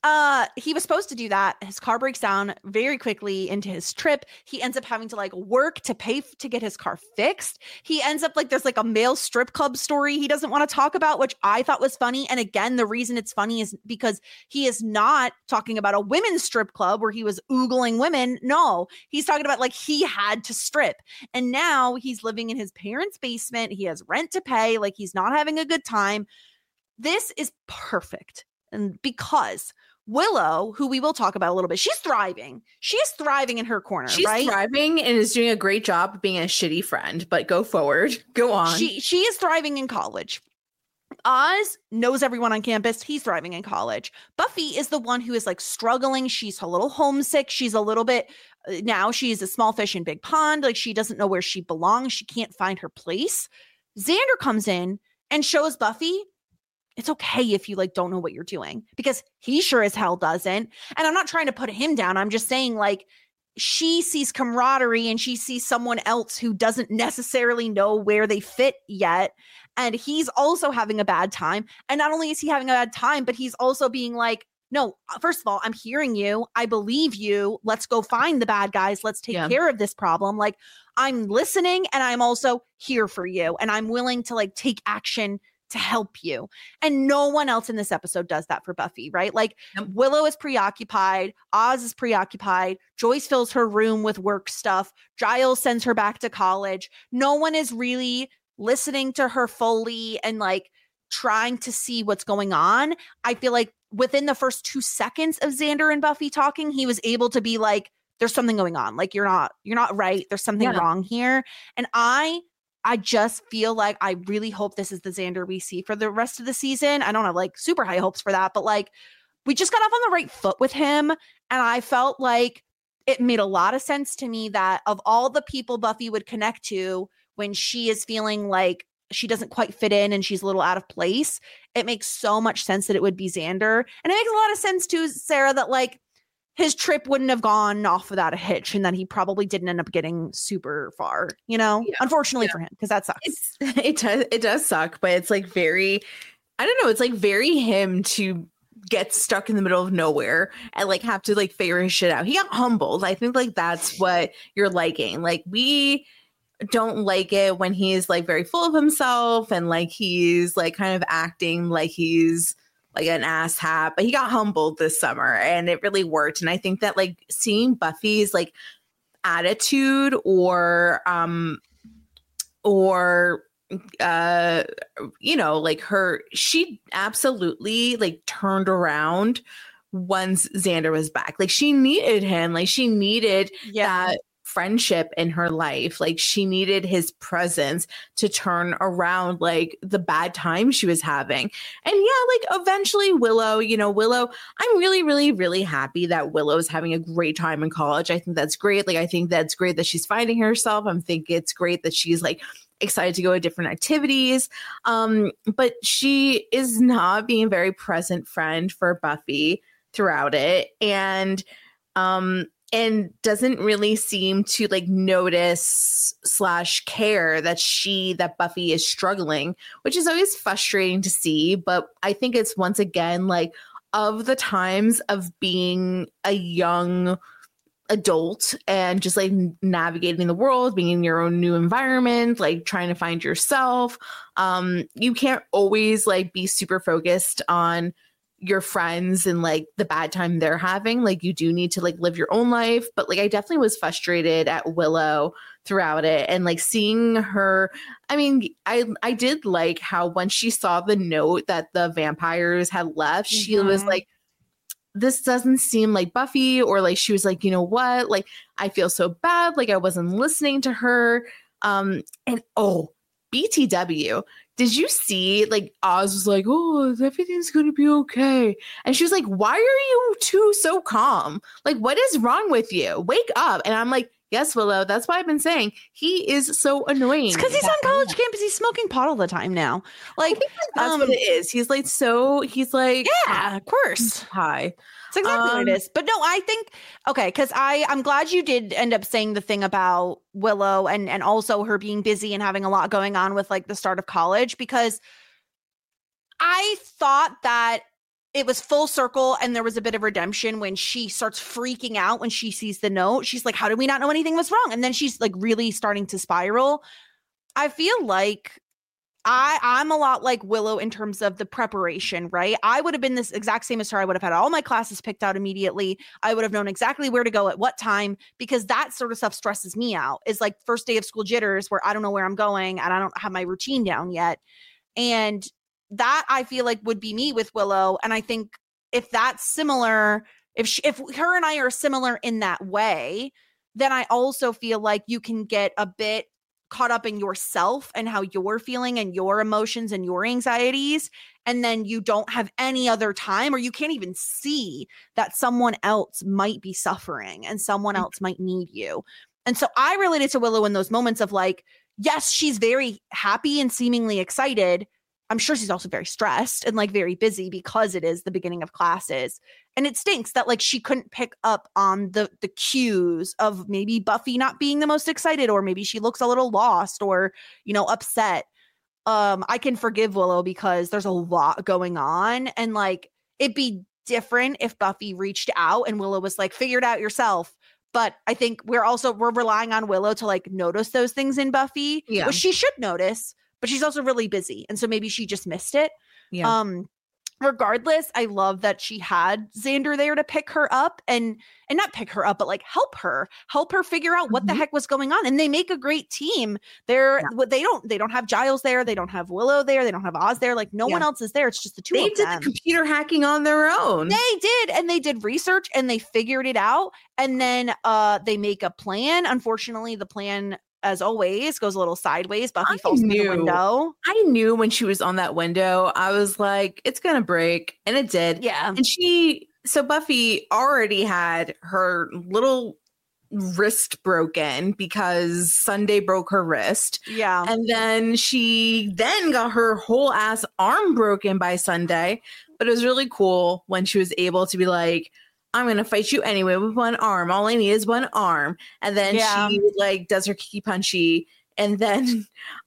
he was supposed to do that. His car breaks down very quickly into his trip. He ends up having to like work to pay to get his car fixed. He ends up like there's like a male strip club story he doesn't want to talk about, which I thought was funny. And again, the reason it's funny is because he is not talking about a women's strip club where he was oogling women. No, he's talking about like he had to strip. And now he's living in his parents' basement. He has rent to pay. Like he's not having a good time. This is perfect. And because Willow, who we will talk about a little bit, she's thriving. She is thriving in her corner, She's right? thriving and is doing a great job of being a shitty friend, but go forward. Go on. She is thriving in college. Oz knows everyone on campus. He's thriving in college. Buffy is the one who is like struggling. She's a little homesick. She's a little bit now she's a small fish in big pond. Like she doesn't know where she belongs. She can't find her place. Xander comes in and shows Buffy it's okay if you like don't know what you're doing, because he sure as hell doesn't. And I'm not trying to put him down. I'm just saying like she sees camaraderie and she sees someone else who doesn't necessarily know where they fit yet. And he's also having a bad time. And not only is he having a bad time, but he's also being like, no, first of all, I'm hearing you. I believe you. Let's go find the bad guys. Let's take care of this problem. Like I'm listening and I'm also here for you. And I'm willing to like take action to help you. And no one else in this episode does that for Buffy, right? Like Willow is preoccupied. Oz is preoccupied. Joyce fills her room with work stuff. Giles sends her back to college. No one is really listening to her fully and like trying to see what's going on. I feel like within the first 2 seconds of Xander and Buffy talking, he was able to be like, there's something going on. Like you're not right. There's something wrong here. And I just feel like I really hope this is the Xander we see for the rest of the season. I don't have like super high hopes for that, but like we just got off on the right foot with him. And I felt like it made a lot of sense to me that of all the people Buffy would connect to when she is feeling like she doesn't quite fit in and she's a little out of place, it makes so much sense that it would be Xander. And it makes a lot of sense too, Sarah, that like his trip wouldn't have gone off without a hitch and that he probably didn't end up getting super far, you know, unfortunately for him, because that sucks. It does suck, but it's like very, I don't know. It's like very him to get stuck in the middle of nowhere and like have to like figure his shit out. He got humbled. I think like that's what you're liking. Like we don't like it when he's like very full of himself and like he's like kind of acting like he's like an asshat, but he got humbled this summer and it really worked. And I think that like seeing Buffy's like attitude or you know, like she absolutely like turned around once Xander was back. Like she needed him, like she needed that friendship in her life. Like she needed his presence to turn around like the bad time she was having. And yeah, like eventually Willow, I'm really, really, really happy that Willow's having a great time in college. I think that's great. Like I think that's great that she's finding herself. I think it's great that she's like excited to go to different activities. But she is not being a very present friend for Buffy throughout it. And doesn't really seem to like notice / care that Buffy is struggling, which is always frustrating to see. But I think it's once again, like of the times of being a young adult and just like navigating the world, being in your own new environment, like trying to find yourself. You can't always like be super focused on your friends and like the bad time they're having. Like you do need to like live your own life. But like I definitely was frustrated at Willow throughout it, and like seeing her, I mean, I did like how when she saw the note that the vampires had left, she was like, this doesn't seem like Buffy, or like she was like, you know what, like I feel so bad, like I wasn't listening to her. And BTW, did you see like Oz was like, oh, everything's gonna be okay, and she was like, why are you two so calm? Like, what is wrong with you? Wake up. And I'm like, yes, Willow, that's why I've been saying he is so annoying. It's because he's on college campus. He's smoking pot all the time now. Like, that's what it is. He's like, yeah, of course. Hi. It's exactly what it is. But no, I think, okay, because I'm glad you did end up saying the thing about Willow and also her being busy and having a lot going on with like the start of college, because I thought that it was full circle and there was a bit of redemption when she starts freaking out when she sees the note. She's like, how did we not know anything was wrong? And then she's like really starting to spiral. I feel like I'm a lot like Willow in terms of the preparation, right? I would have been this exact same as her. I would have had all my classes picked out immediately. I would have known exactly where to go at what time, because that sort of stuff stresses me out. Is like first day of school jitters where I don't know where I'm going and I don't have my routine down yet. And that I feel like would be me with Willow. And I think if that's similar, if her and I are similar in that way, then I also feel like you can get a bit caught up in yourself and how you're feeling and your emotions and your anxieties. And then you don't have any other time, or you can't even see that someone else might be suffering and someone else might need you. And so I related to Willow in those moments of like, yes, she's very happy and seemingly excited. I'm sure she's also very stressed and like very busy because it is the beginning of classes. And it stinks that like she couldn't pick up on the cues of maybe Buffy not being the most excited, or maybe she looks a little lost or, you know, upset. I can forgive Willow because there's a lot going on, and like it'd be different if Buffy reached out and Willow was like, figure it out yourself. But I think we're relying on Willow to like notice those things in Buffy, which she should notice. But she's also really busy. And so maybe she just missed it. Yeah. Regardless, I love that she had Xander there to pick her up and not pick her up, but like help her figure out what the heck was going on. And they make a great team. They don't have Giles there. They don't have Willow there. They don't have Oz there. Like no one else is there. It's just the two of them. They did the computer hacking on their own. They did. And they did research and they figured it out. And then they make a plan. Unfortunately, the plan, as always, goes a little sideways. Buffy falls through the window. I knew when she was on that window, I was like, it's going to break. And it did. Yeah. And so Buffy already had her little wrist broken because Sunday broke her wrist. Yeah. And then she got her whole ass arm broken by Sunday. But it was really cool when she was able to be like, I'm going to fight you anyway with one arm. All I need is one arm. And then she like does her kiki punchy. And then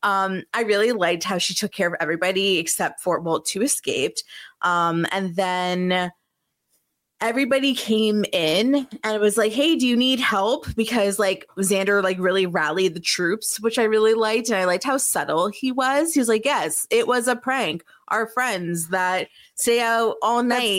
I really liked how she took care of everybody except for, two escaped. And then everybody came in and it was like, hey, do you need help? Because like Xander like really rallied the troops, which I really liked. And I liked how subtle he was. He was like, yes, it was a prank. Our friends that stay out all night.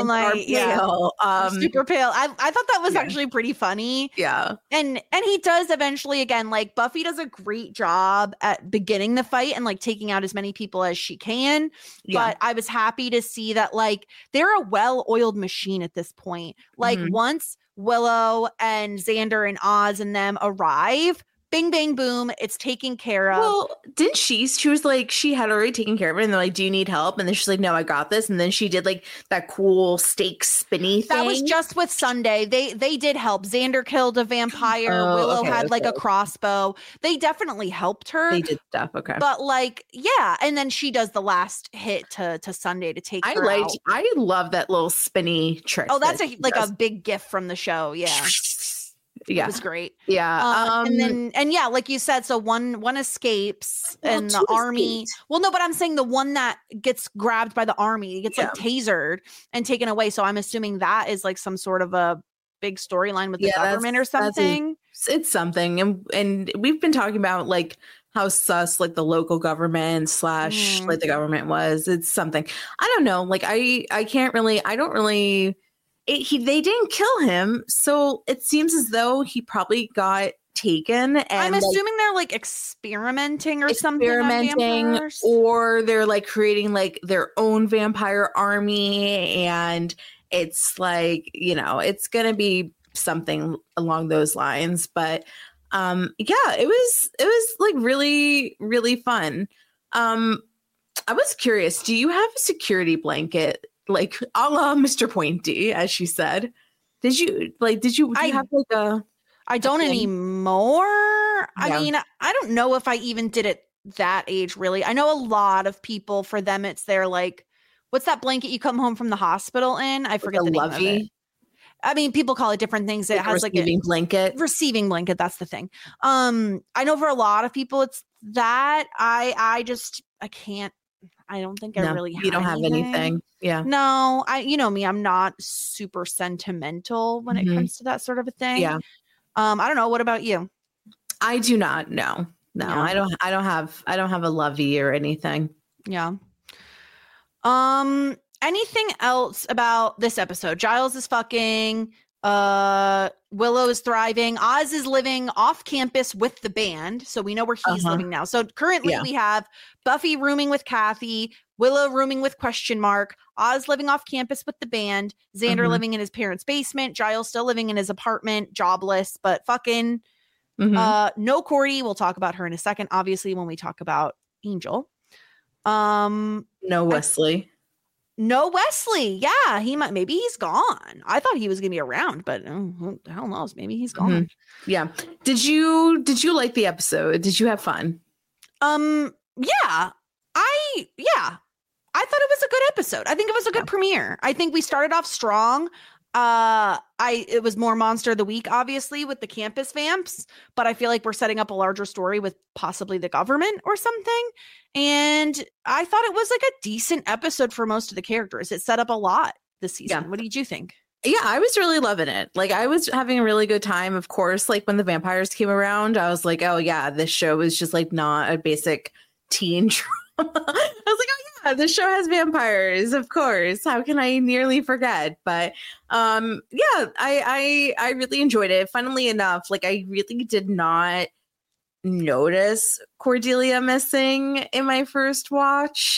Super pale. I thought that was actually pretty funny. Yeah. And he does eventually, again, like Buffy does a great job at beginning the fight and like taking out as many people as she can. Yeah. But I was happy to see that like they're a well-oiled machine at this point. Like once Willow and Xander and Oz and them arrive, bing, bang, boom, it's taken care of. Well, didn't she was like, she had already taken care of it. And they're like, do you need help? And then she's like, no, I got this. And then she did like that cool stake spinny thing. That was just with Sunday. They did help. Xander killed a vampire. Willow had like a crossbow. They definitely helped her. They did stuff. Okay. But like, yeah. And then she does the last hit to Sunday to take her out. I love that little spinny trick. Oh, that's a big gift from the show. Yeah. Yeah, it was great. Yeah, and like you said, so one escapes and the army. Escaped. Well, no, but I'm saying the one that gets grabbed by the army gets like tasered and taken away. So I'm assuming that is like some sort of a big storyline with the government or something. It's something, and we've been talking about like how sus like the local government / like the government was. It's something I don't know. Like I don't really. They didn't kill him, so it seems as though he probably got taken. And I'm assuming they're like experimenting something on vampires. Or they're like creating like their own vampire army, and it's like, you know, it's gonna be something along those lines. But it was like really, really fun. I was curious, do you have a security blanket, like a la Mr. Pointy, as she said? Do you have like a... I don't anymore. Yeah. I mean, I don't know if I even did it that age, really. I know a lot of people, for them, it's their like, what's that blanket you come home from the hospital in? I forget the name of it. I mean, people call it different things. It has like a receiving blanket. That's the thing. I know for a lot of people, it's that. I can't. I don't think I really have. You don't have anything. Yeah. No, you know me. I'm not super sentimental when it comes to that sort of a thing. Yeah. I don't know. What about you? I do not. No, Yeah. I don't have a lovey or anything. Yeah. Anything else about this episode? Giles is fucking. Willow is thriving. Oz is living off campus with the band, so we know where he's living now. So currently we have Buffy rooming with Kathy, Willow rooming with Question Mark, Oz living off campus with the band, Xander living in his parents' basement, Giles still living in his apartment, jobless, but fucking. No Cordy. We'll talk about her in a second, obviously, when we talk about Angel. No Wesley. No Wesley. Yeah, maybe he's gone. I thought he was gonna be around, but who the hell knows? Maybe he's gone. Yeah. Did you like the episode? Did you have fun? Yeah. I thought it was a good episode. I think it was a good premiere. I think we started off strong. It was more Monster of the Week, obviously, with the campus vamps, but I feel like we're setting up a larger story with possibly the government or something. And I thought it was like a decent episode for most of the characters. It set up a lot this season. Yeah. What did you think? Yeah, I was really loving it. Like, I was having a really good time. Of course, like when the vampires came around, I was like, oh yeah, this show is just like not a basic teen drama. I was like, oh yeah, this show has vampires, of course. How can I nearly forget? But yeah, I really enjoyed it. Funnily enough, like I really did not notice Cordelia missing in my first watch.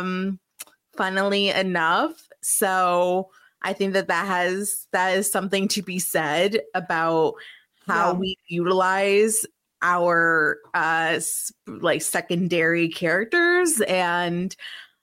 Funnily enough. So I think that is something to be said about how we utilize our like secondary characters and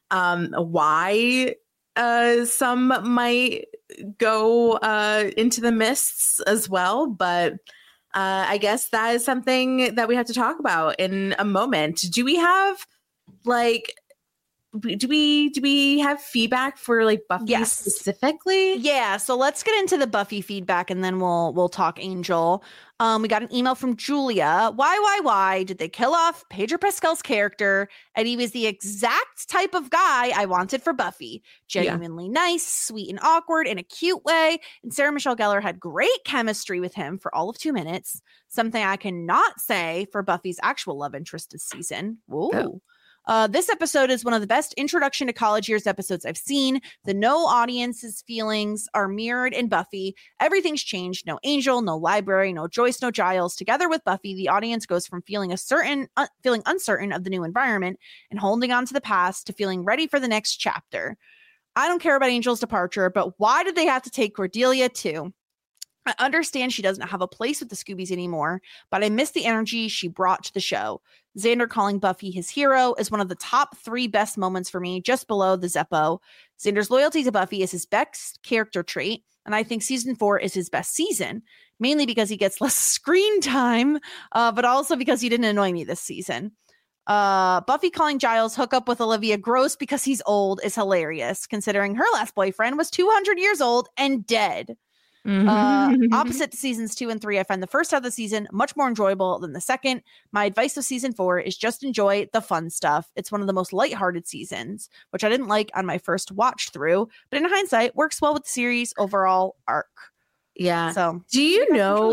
why some might go into the mists as well. But I guess that is something that we have to talk about in a moment. Do we have like do we have feedback for like Buffy specifically? Yeah, so let's get into the Buffy feedback and then we'll talk Angel. We got an email from Julia. Why did they kill off Pedro Pascal's character? And he was the exact type of guy I wanted for Buffy. Genuinely nice, sweet and awkward in a cute way. And Sarah Michelle Gellar had great chemistry with him for all of 2 minutes. Something I cannot say for Buffy's actual love interest this season. Whoa. Oh. This episode is one of the best introduction to college years episodes I've seen. The no audience's feelings are mirrored in Buffy. Everything's changed. No Angel, no library, no Joyce, no Giles. Together with Buffy, the audience goes from feeling uncertain of the new environment and holding on to the past to feeling ready for the next chapter. I don't care about Angel's departure, but why did they have to take Cordelia too? I understand she doesn't have a place with the Scoobies anymore, but I miss the energy she brought to the show. Xander calling Buffy his hero is one of the top 3 best moments for me, just below the Zeppo. Xander's loyalty to Buffy is his best character trait, and I think season 4 is his best season, mainly because he gets less screen time, but also because he didn't annoy me this season. Buffy calling Giles hook up with Olivia gross because he's old is hilarious, considering her last boyfriend was 200 years old and dead. Opposite to seasons 2 and 3, I find the first half of the season much more enjoyable than the second. My advice of season 4 is just enjoy the fun stuff. It's one of the most lighthearted seasons, which I didn't like on my first watch through, but in hindsight works well with the series overall arc. Yeah. So do you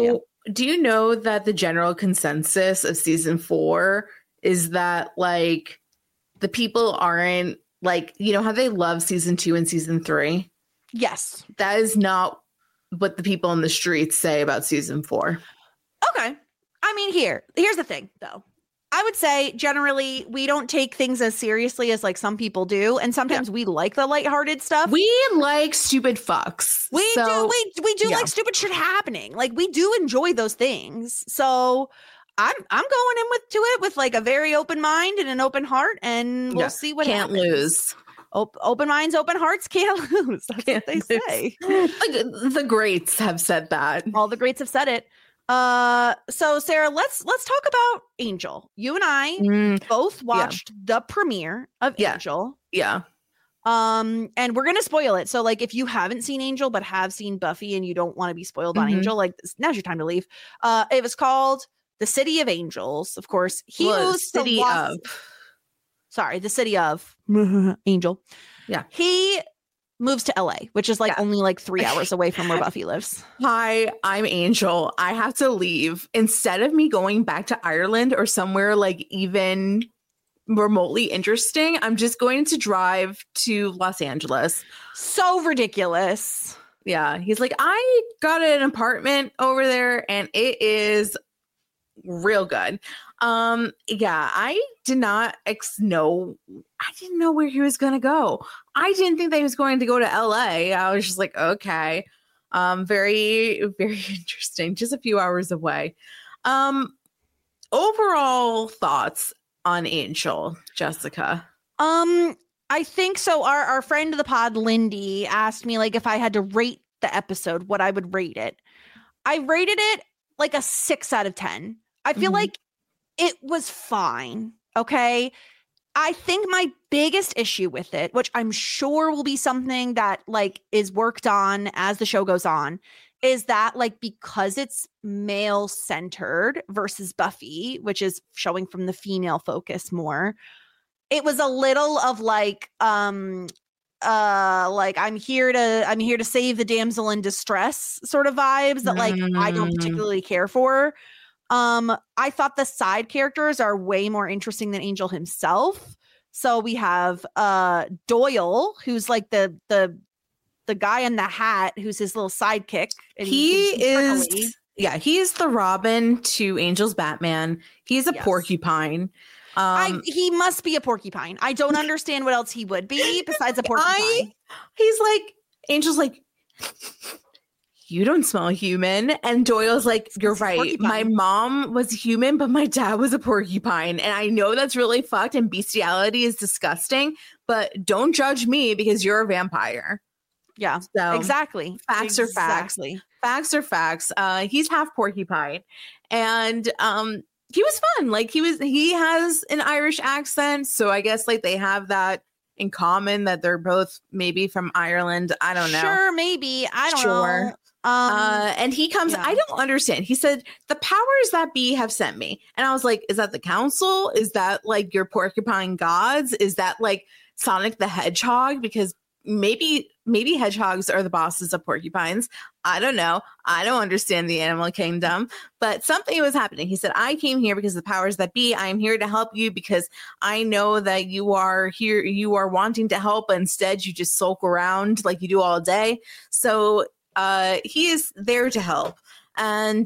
know that the general consensus of season 4 is that like the people aren't like, you know how they love season 2 and season 3? Yes. That is not what the people in the streets say about season 4. Okay. I mean, here's the thing though. I would say generally we don't take things as seriously as like some people do, and sometimes we like the lighthearted stuff. We like stupid fucks. We do like stupid shit happening. Like we do enjoy those things. So I'm going in with like a very open mind and an open heart, and we'll see what can't happens. lose. Open minds, open hearts can't lose. That's what they say. The greats have said that. All the greats have said it. So Sarah, let's talk about Angel. You and I both watched the premiere of Angel. Yeah. And we're gonna spoil it. So like if you haven't seen Angel but have seen Buffy and you don't want to be spoiled on Angel, like now's your time to leave. It was called The City of Angels. Of course, the city of Angel. Yeah. He moves to LA, which is like only like 3 hours away from where Buffy lives. Hi, I'm Angel. I have to leave. Instead of me going back to Ireland or somewhere like even remotely interesting, I'm just going to drive to Los Angeles. So ridiculous. Yeah. He's like, I got an apartment over there and it is real good. I did not know. I didn't know where he was going to go. I didn't think that he was going to go to LA. I was just like, okay. Very, very interesting. Just a few hours away. Overall thoughts on Angel, Jessica? I think so. Our friend of the pod, Lindy, asked me like if I had to rate the episode, what I would rate it. I rated it like a 6 out of 10. I feel like it was fine. Okay. I think my biggest issue with it, which I'm sure will be something that like is worked on as the show goes on, is that like because it's male centered versus Buffy, which is showing from the female focus more, it was a little of like I'm here to save the damsel in distress sort of vibes that like I don't particularly care for. I thought the side characters are way more interesting than Angel himself. So we have Doyle, who's like the guy in the hat, who's his little sidekick. And he is the Robin to Angel's Batman. He's a porcupine. He must be a porcupine. I don't understand what else he would be besides a porcupine. He's like, Angel's like, you don't smell human. And Doyle's like, you're right. My mom was human, but my dad was a porcupine. And I know that's really fucked and bestiality is disgusting, but don't judge me because you're a vampire. Yeah, so, exactly. Facts are facts. Facts are facts. He's half porcupine. And he was fun. Like he has an Irish accent. So I guess like they have that in common, that they're both maybe from Ireland. I don't know. Sure, maybe. I don't know. And he comes, I don't understand. He said, the powers that be have sent me. And I was like, is that the council? Is that like your porcupine gods? Is that like Sonic the Hedgehog? Because maybe hedgehogs are the bosses of porcupines. I don't know. I don't understand the animal kingdom, but something was happening. He said, I came here because of the powers that be. I'm here to help you because I know that you are here. You are wanting to help, but instead you just sulk around like you do all day. So he is there to help. And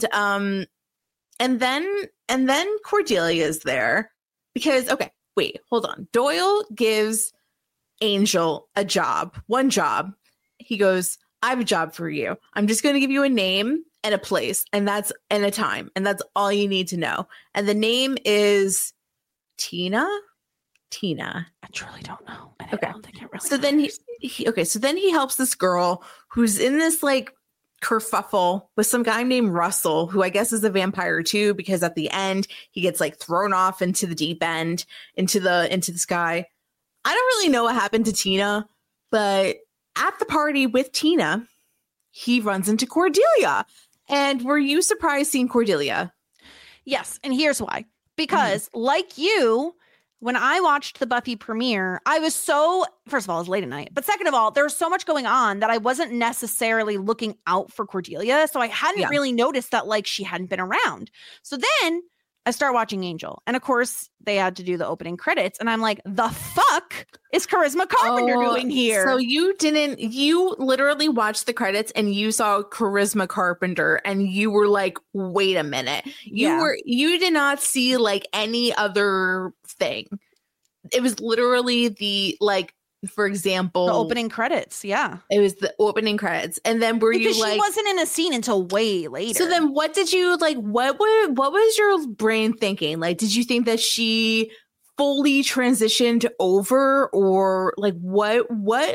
then Cordelia is there because, okay, wait, hold on. Doyle gives Angel one job. He goes, I have a job for you. I'm just going to give you a name and a place and a time. And that's all you need to know. And the name is Tina. I truly don't know. Okay. I don't think I really so then so then he helps this girl who's in this like kerfuffle with some guy named Russell, who I guess is a vampire too, because at the end he gets like thrown off into the deep end, into the sky. I don't really know what happened to Tina, but at the party with Tina, he runs into Cordelia. And were you surprised seeing Cordelia? Yes. And here's why. Because like you, when I watched the Buffy premiere, I was first of all, it was late at night. But second of all, there was so much going on that I wasn't necessarily looking out for Cordelia. So I hadn't really noticed that like she hadn't been around. So then I start watching Angel. And of course, they had to do the opening credits. And I'm like, the fuck is Charisma Carpenter doing here? So you literally watched the credits and you saw Charisma Carpenter and you were like, wait a minute. You did not see like any other thing. It was literally the, like, for example, the opening credits. Yeah. It was the opening credits. And then because she wasn't in a scene until way later. So then what did you like, what was your brain thinking? Like, did you think that she fully transitioned over, or like what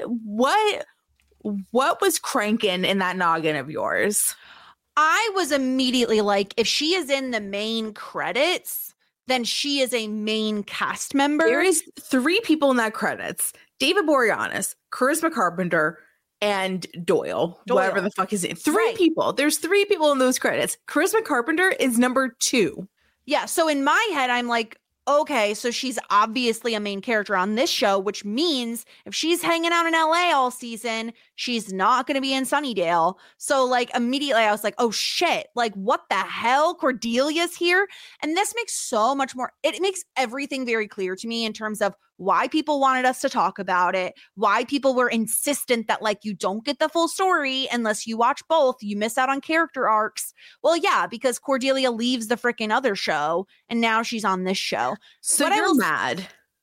was cranking in that noggin of yours? I was immediately like, if she is in the main credits, then she is a main cast member. There is 3 people in that credits: David Boreanaz, Charisma Carpenter, and Doyle. Whatever the fuck is it. 3 people. There's 3 people in those credits. Charisma Carpenter is number 2. Yeah. So in my head, I'm like, okay, so she's obviously a main character on this show, which means if she's hanging out in LA all season, she's not going to be in Sunnydale. So like immediately I was like, oh shit, like what the hell? Cordelia's here. And this makes so much more, it makes everything very clear to me in terms of why people wanted us to talk about it, why people were insistent that like you don't get the full story unless you watch both, you miss out on character arcs. Well, yeah, because Cordelia leaves the freaking other show and now she's on this show. So you're mad.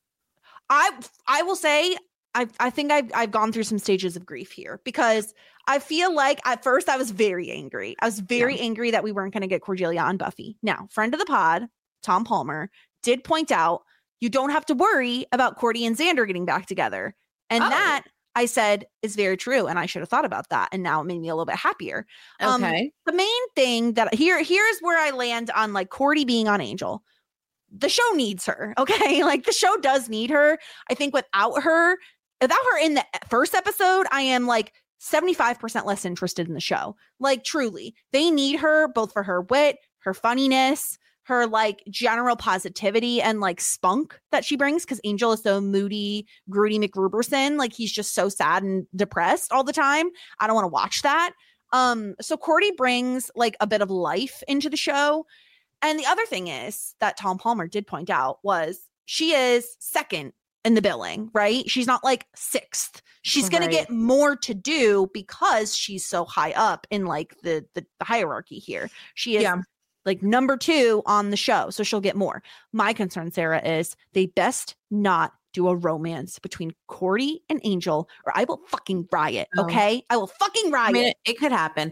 I will say I think I've gone through some stages of grief here, because I feel like at first I was very angry. I was very angry that we weren't going to get Cordelia on Buffy. Now, friend of the pod, Tom Palmer, did point out you don't have to worry about Cordy and Xander getting back together. And that, I said, is very true. And I should have thought about that. And now it made me a little bit happier. Okay. The main thing that here's where I land on like Cordy being on Angel. The show needs her. Okay. Like the show does need her. I think without her in the first episode, I am like 75% less interested in the show. Like truly, they need her both for her wit, her funniness, her like general positivity and like spunk that she brings, because Angel is so moody, Grudy McGruberson. Like he's just so sad and depressed all the time. I don't want to watch that. So Cordy brings like a bit of life into the show. And the other thing is that Tom Palmer did point out was she is second in the billing, right? She's not like 6th. She's going to get more to do because she's so high up in like the hierarchy here. She is like number 2 on the show. So she'll get more. My concern, Sarah, is they best not do a romance between Cordy and Angel or I will fucking riot. Okay. I will fucking riot. I mean, it could happen.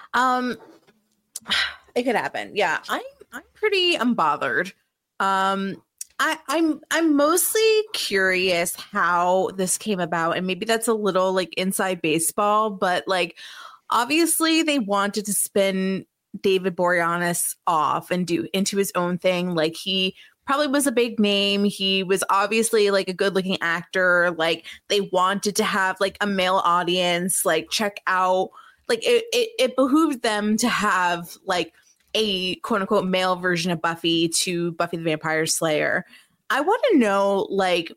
It could happen. Yeah. I'm pretty unbothered. I'm mostly curious how this came about, and maybe that's a little like inside baseball, but like obviously they wanted to spin David Boreanaz off and do into his own thing. Like he probably was a big name. He was obviously like a good looking actor. Like they wanted to have like a male audience, like check out, like it behooved them to have like a quote unquote male version of Buffy to Buffy the Vampire Slayer. I want to know like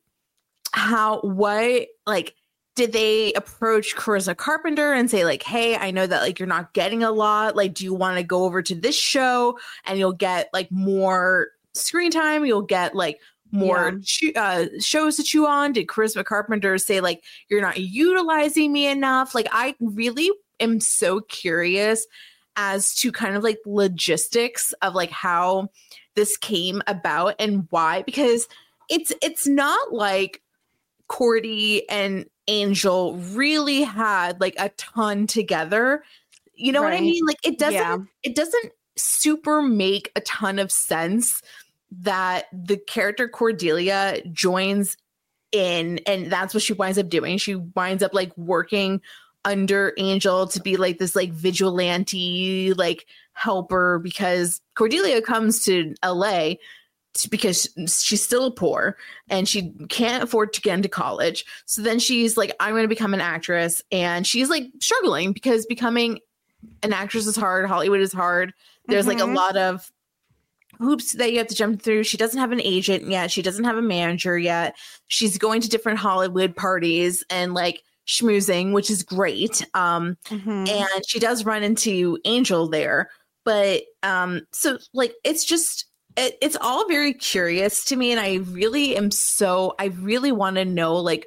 did they approach Charisma Carpenter and say like, hey, I know that like you're not getting a lot. Like, do you want to go over to this show and you'll get like more screen time? You'll get like more shows to chew on. Did Charisma Carpenter say like, you're not utilizing me enough? Like, I really am so curious as to kind of like logistics of like how this came about and why, because it's not like Cordy and Angel really had like a ton together. You know what I mean? Like it doesn't super make a ton of sense that the character Cordelia joins in, and that's what she winds up doing. She winds up like working under Angel to be like this like vigilante like helper, because Cordelia comes to LA because she's still poor and she can't afford to get into college. So then she's like, I'm going to become an actress, and she's like struggling because becoming an actress is hard. Hollywood is hard. There's like a lot of hoops that you have to jump through. She doesn't have an agent yet. She doesn't have a manager yet. She's going to different Hollywood parties and like schmoozing, which is great. And she does run into Angel there, but so like it's just it's all very curious to me, and I really want to know like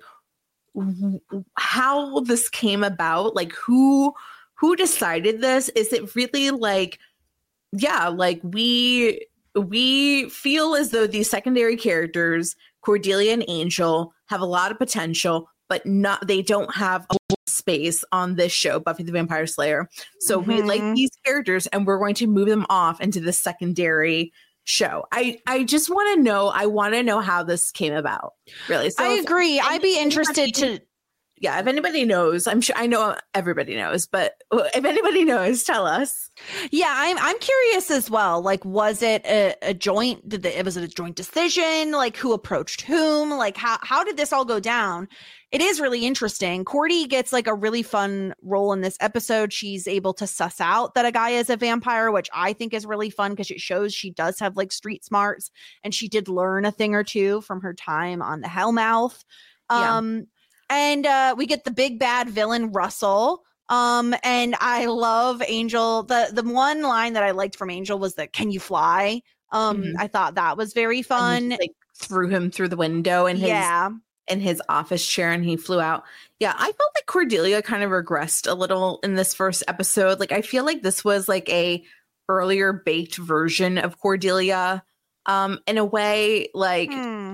how this came about, like who decided this. Is it really like, yeah, like we feel as though these secondary characters, Cordelia and Angel, have a lot of potential, but they don't have a space on this show, Buffy the Vampire Slayer. So we like these characters, and we're going to move them off into the secondary show. I just want to know. I want to know how this came about. Really, so I agree. I'd be interested to. Yeah, if anybody knows, I'm sure I know everybody knows, but if anybody knows, tell us. Yeah, I'm curious as well. Like, was it a joint? Was it a joint decision? Like, who approached whom? Like, how did this all go down? It is really interesting. Cordy gets like a really fun role in this episode. She's able to suss out that a guy is a vampire, which I think is really fun because it shows she does have like street smarts, and she did learn a thing or two from her time on the Hellmouth. And we get the big bad villain, Russell. And I love Angel. The one line that I liked from Angel was the "Can you fly?" I thought that was very fun. Like threw him through the window in his office chair, and he flew out. Yeah, I felt like Cordelia kind of regressed a little in this first episode. Like I feel like this was like a earlier baked version of Cordelia, in a way. Like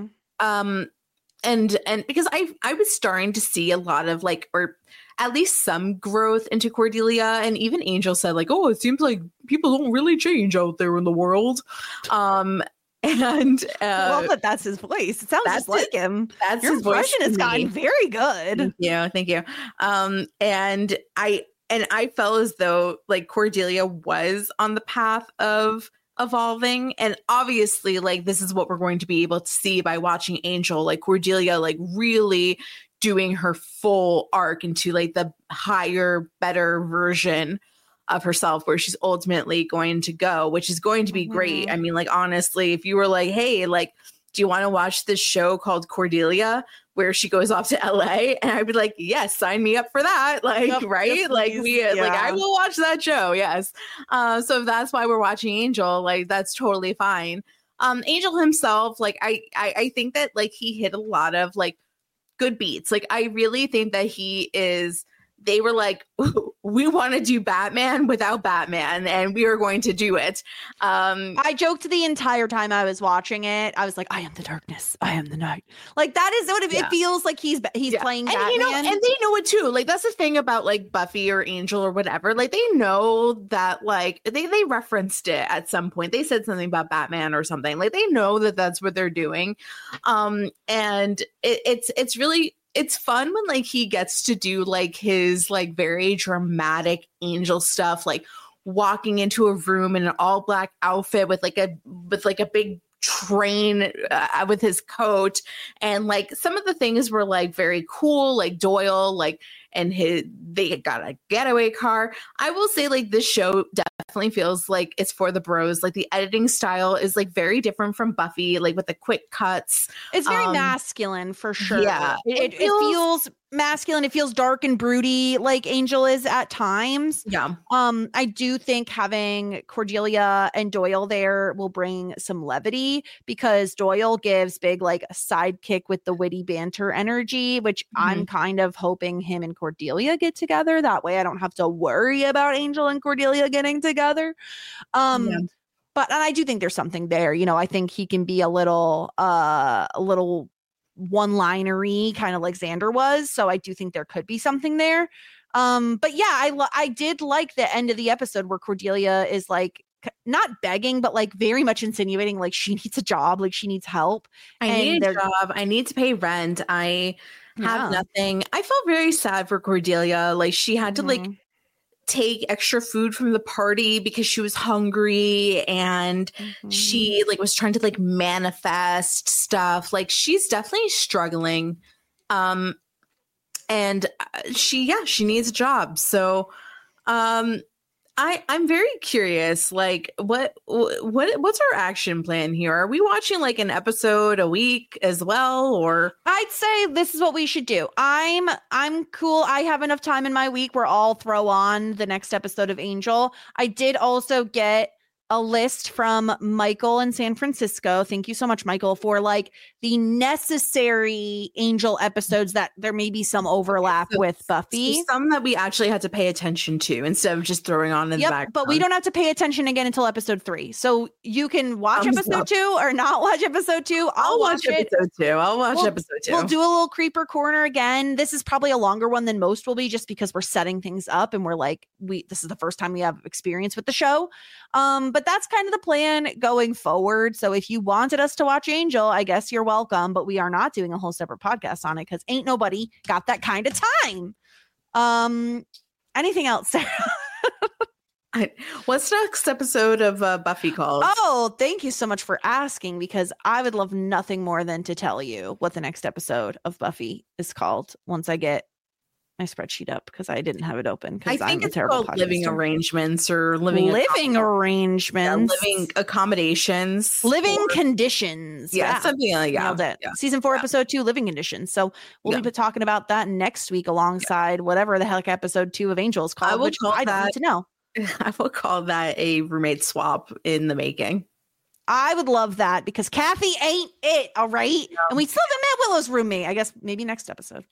And because I was starting to see a lot of like, or at least some growth into Cordelia, and even Angel said like, oh, it seems like people don't really change out there in the world. And I love that that's his voice. It sounds just like him. That's Your his voice. impression has gotten very good. Thank you. And I felt as though like Cordelia was on the path of evolving, and obviously like this is what we're going to be able to see by watching Angel, like Cordelia like really doing her full arc into like the higher, better version of herself where she's ultimately going to go, which is going to be great. I mean, like honestly, if you were like, hey, like do you want to watch this show called Cordelia where she goes off to LA? And I'd be like, yes, sign me up for that. Like, yep, right? Yes, like like I will watch that show. Yes. So if that's why we're watching Angel, like that's totally fine. Angel himself, like I think that like he hit a lot of like good beats. Like I really think that they were like, we want to do Batman without Batman, and we are going to do it. I joked the entire time I was watching it. I was like, I am the darkness. I am the night. Like that is what it feels like he's playing Batman. You know, and they know it too. Like that's the thing about like Buffy or Angel or whatever. Like they know that like they referenced it at some point. They said something about Batman or something. Like they know that that's what they're doing. And it's really, it's fun when like he gets to do like his like very dramatic Angel stuff, like walking into a room in an all black outfit with like a big train with his coat, and like some of the things were like very cool, like Doyle, like and they got a getaway car. I will say like this show definitely feels like it's for the bros. Like the editing style is like very different from Buffy, like with the quick cuts. It's very masculine for sure. Yeah, it feels masculine. It feels dark and broody like Angel is at times. Yeah. I do think having Cordelia and Doyle there will bring some levity, because Doyle gives big like a sidekick with the witty banter energy, which I'm kind of hoping him and Cordelia get together. That way I don't have to worry about Angel and Cordelia getting together. But and I do think there's something there. You know, I think he can be a little one-linery, kind of like Xander was. So I do think there could be something there. But yeah, I did like the end of the episode where Cordelia is like not begging, but like very much insinuating like she needs a job, like she needs help. I need a job. I need to pay rent. I have nothing. I felt very sad for Cordelia. Like she had to like take extra food from the party because she was hungry, and she like was trying to like manifest stuff. Like she's definitely struggling. And she needs a job. So I'm very curious, like what's our action plan here? Are we watching like an episode a week as well? Or I'd say this is what we should do. I'm cool. I have enough time in my week where I'll throw on the next episode of Angel. I did also get a list from Michael in San Francisco. Thank you so much, Michael, for like the necessary Angel episodes that there may be some overlap with Buffy. So some that we actually had to pay attention to instead of just throwing on in the background. But we don't have to pay attention again until episode 3. So you can watch episode 2 or not watch episode 2. I'll watch episode 2. I'll watch episode 2. We'll do a little creeper corner again. This is probably a longer one than most will be, just because we're setting things up and we're like, this is the first time we have experience with the show. But that's kind of the plan going forward. So if you wanted us to watch Angel, I guess you're welcome, but we are not doing a whole separate podcast on it because ain't nobody got that kind of time. Anything else, Sarah? What's next episode of Buffy called? Oh, thank you so much for asking, because I would love nothing more than to tell you what the next episode of Buffy is called once I get my spreadsheet up, because I didn't have it open because I'm a terrible podcaster. Living arrangements or living arrangements, living accommodations, living conditions. Yeah, something like that. Nailed it. Yeah. Season 4, episode 2, living conditions. So we'll be talking about that next week alongside whatever the heck episode 2 of Angel is called, which I don't need to know. I will call that a roommate swap in the making. I would love that, because Kathy ain't it. All right. No. And we still haven't met Willow's roommate. I guess maybe next episode.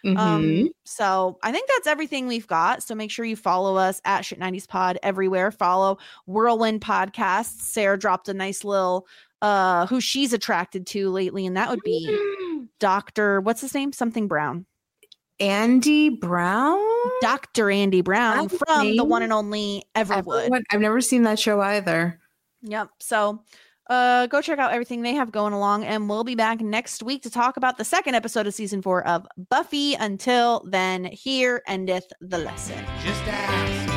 So I think that's everything we've got. So make sure you follow us at Shit90s Pod everywhere. Follow Whirlwind Podcasts. Sarah dropped a nice little who she's attracted to lately, and that would be Dr. What's his name? Something Brown. Andy Brown? Dr. Andy Brown from the one and only Everwood. I've never seen that show either. Yep. So go check out everything they have going along, and we'll be back next week to talk about the second episode of season 4 of Buffy. Until then, here endeth the lesson. Just ask.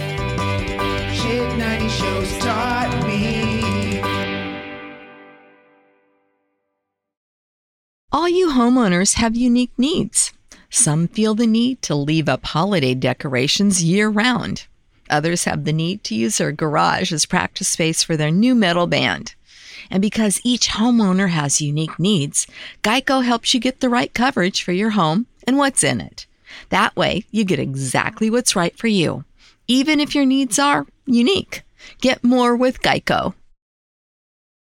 Shit 90 shows taught me. All you homeowners have unique needs. Some feel the need to leave up holiday decorations year-round. Others have the need to use their garage as practice space for their new metal band. And because each homeowner has unique needs, Geico helps you get the right coverage for your home and what's in it. That way, you get exactly what's right for you, even if your needs are unique. Get more with Geico.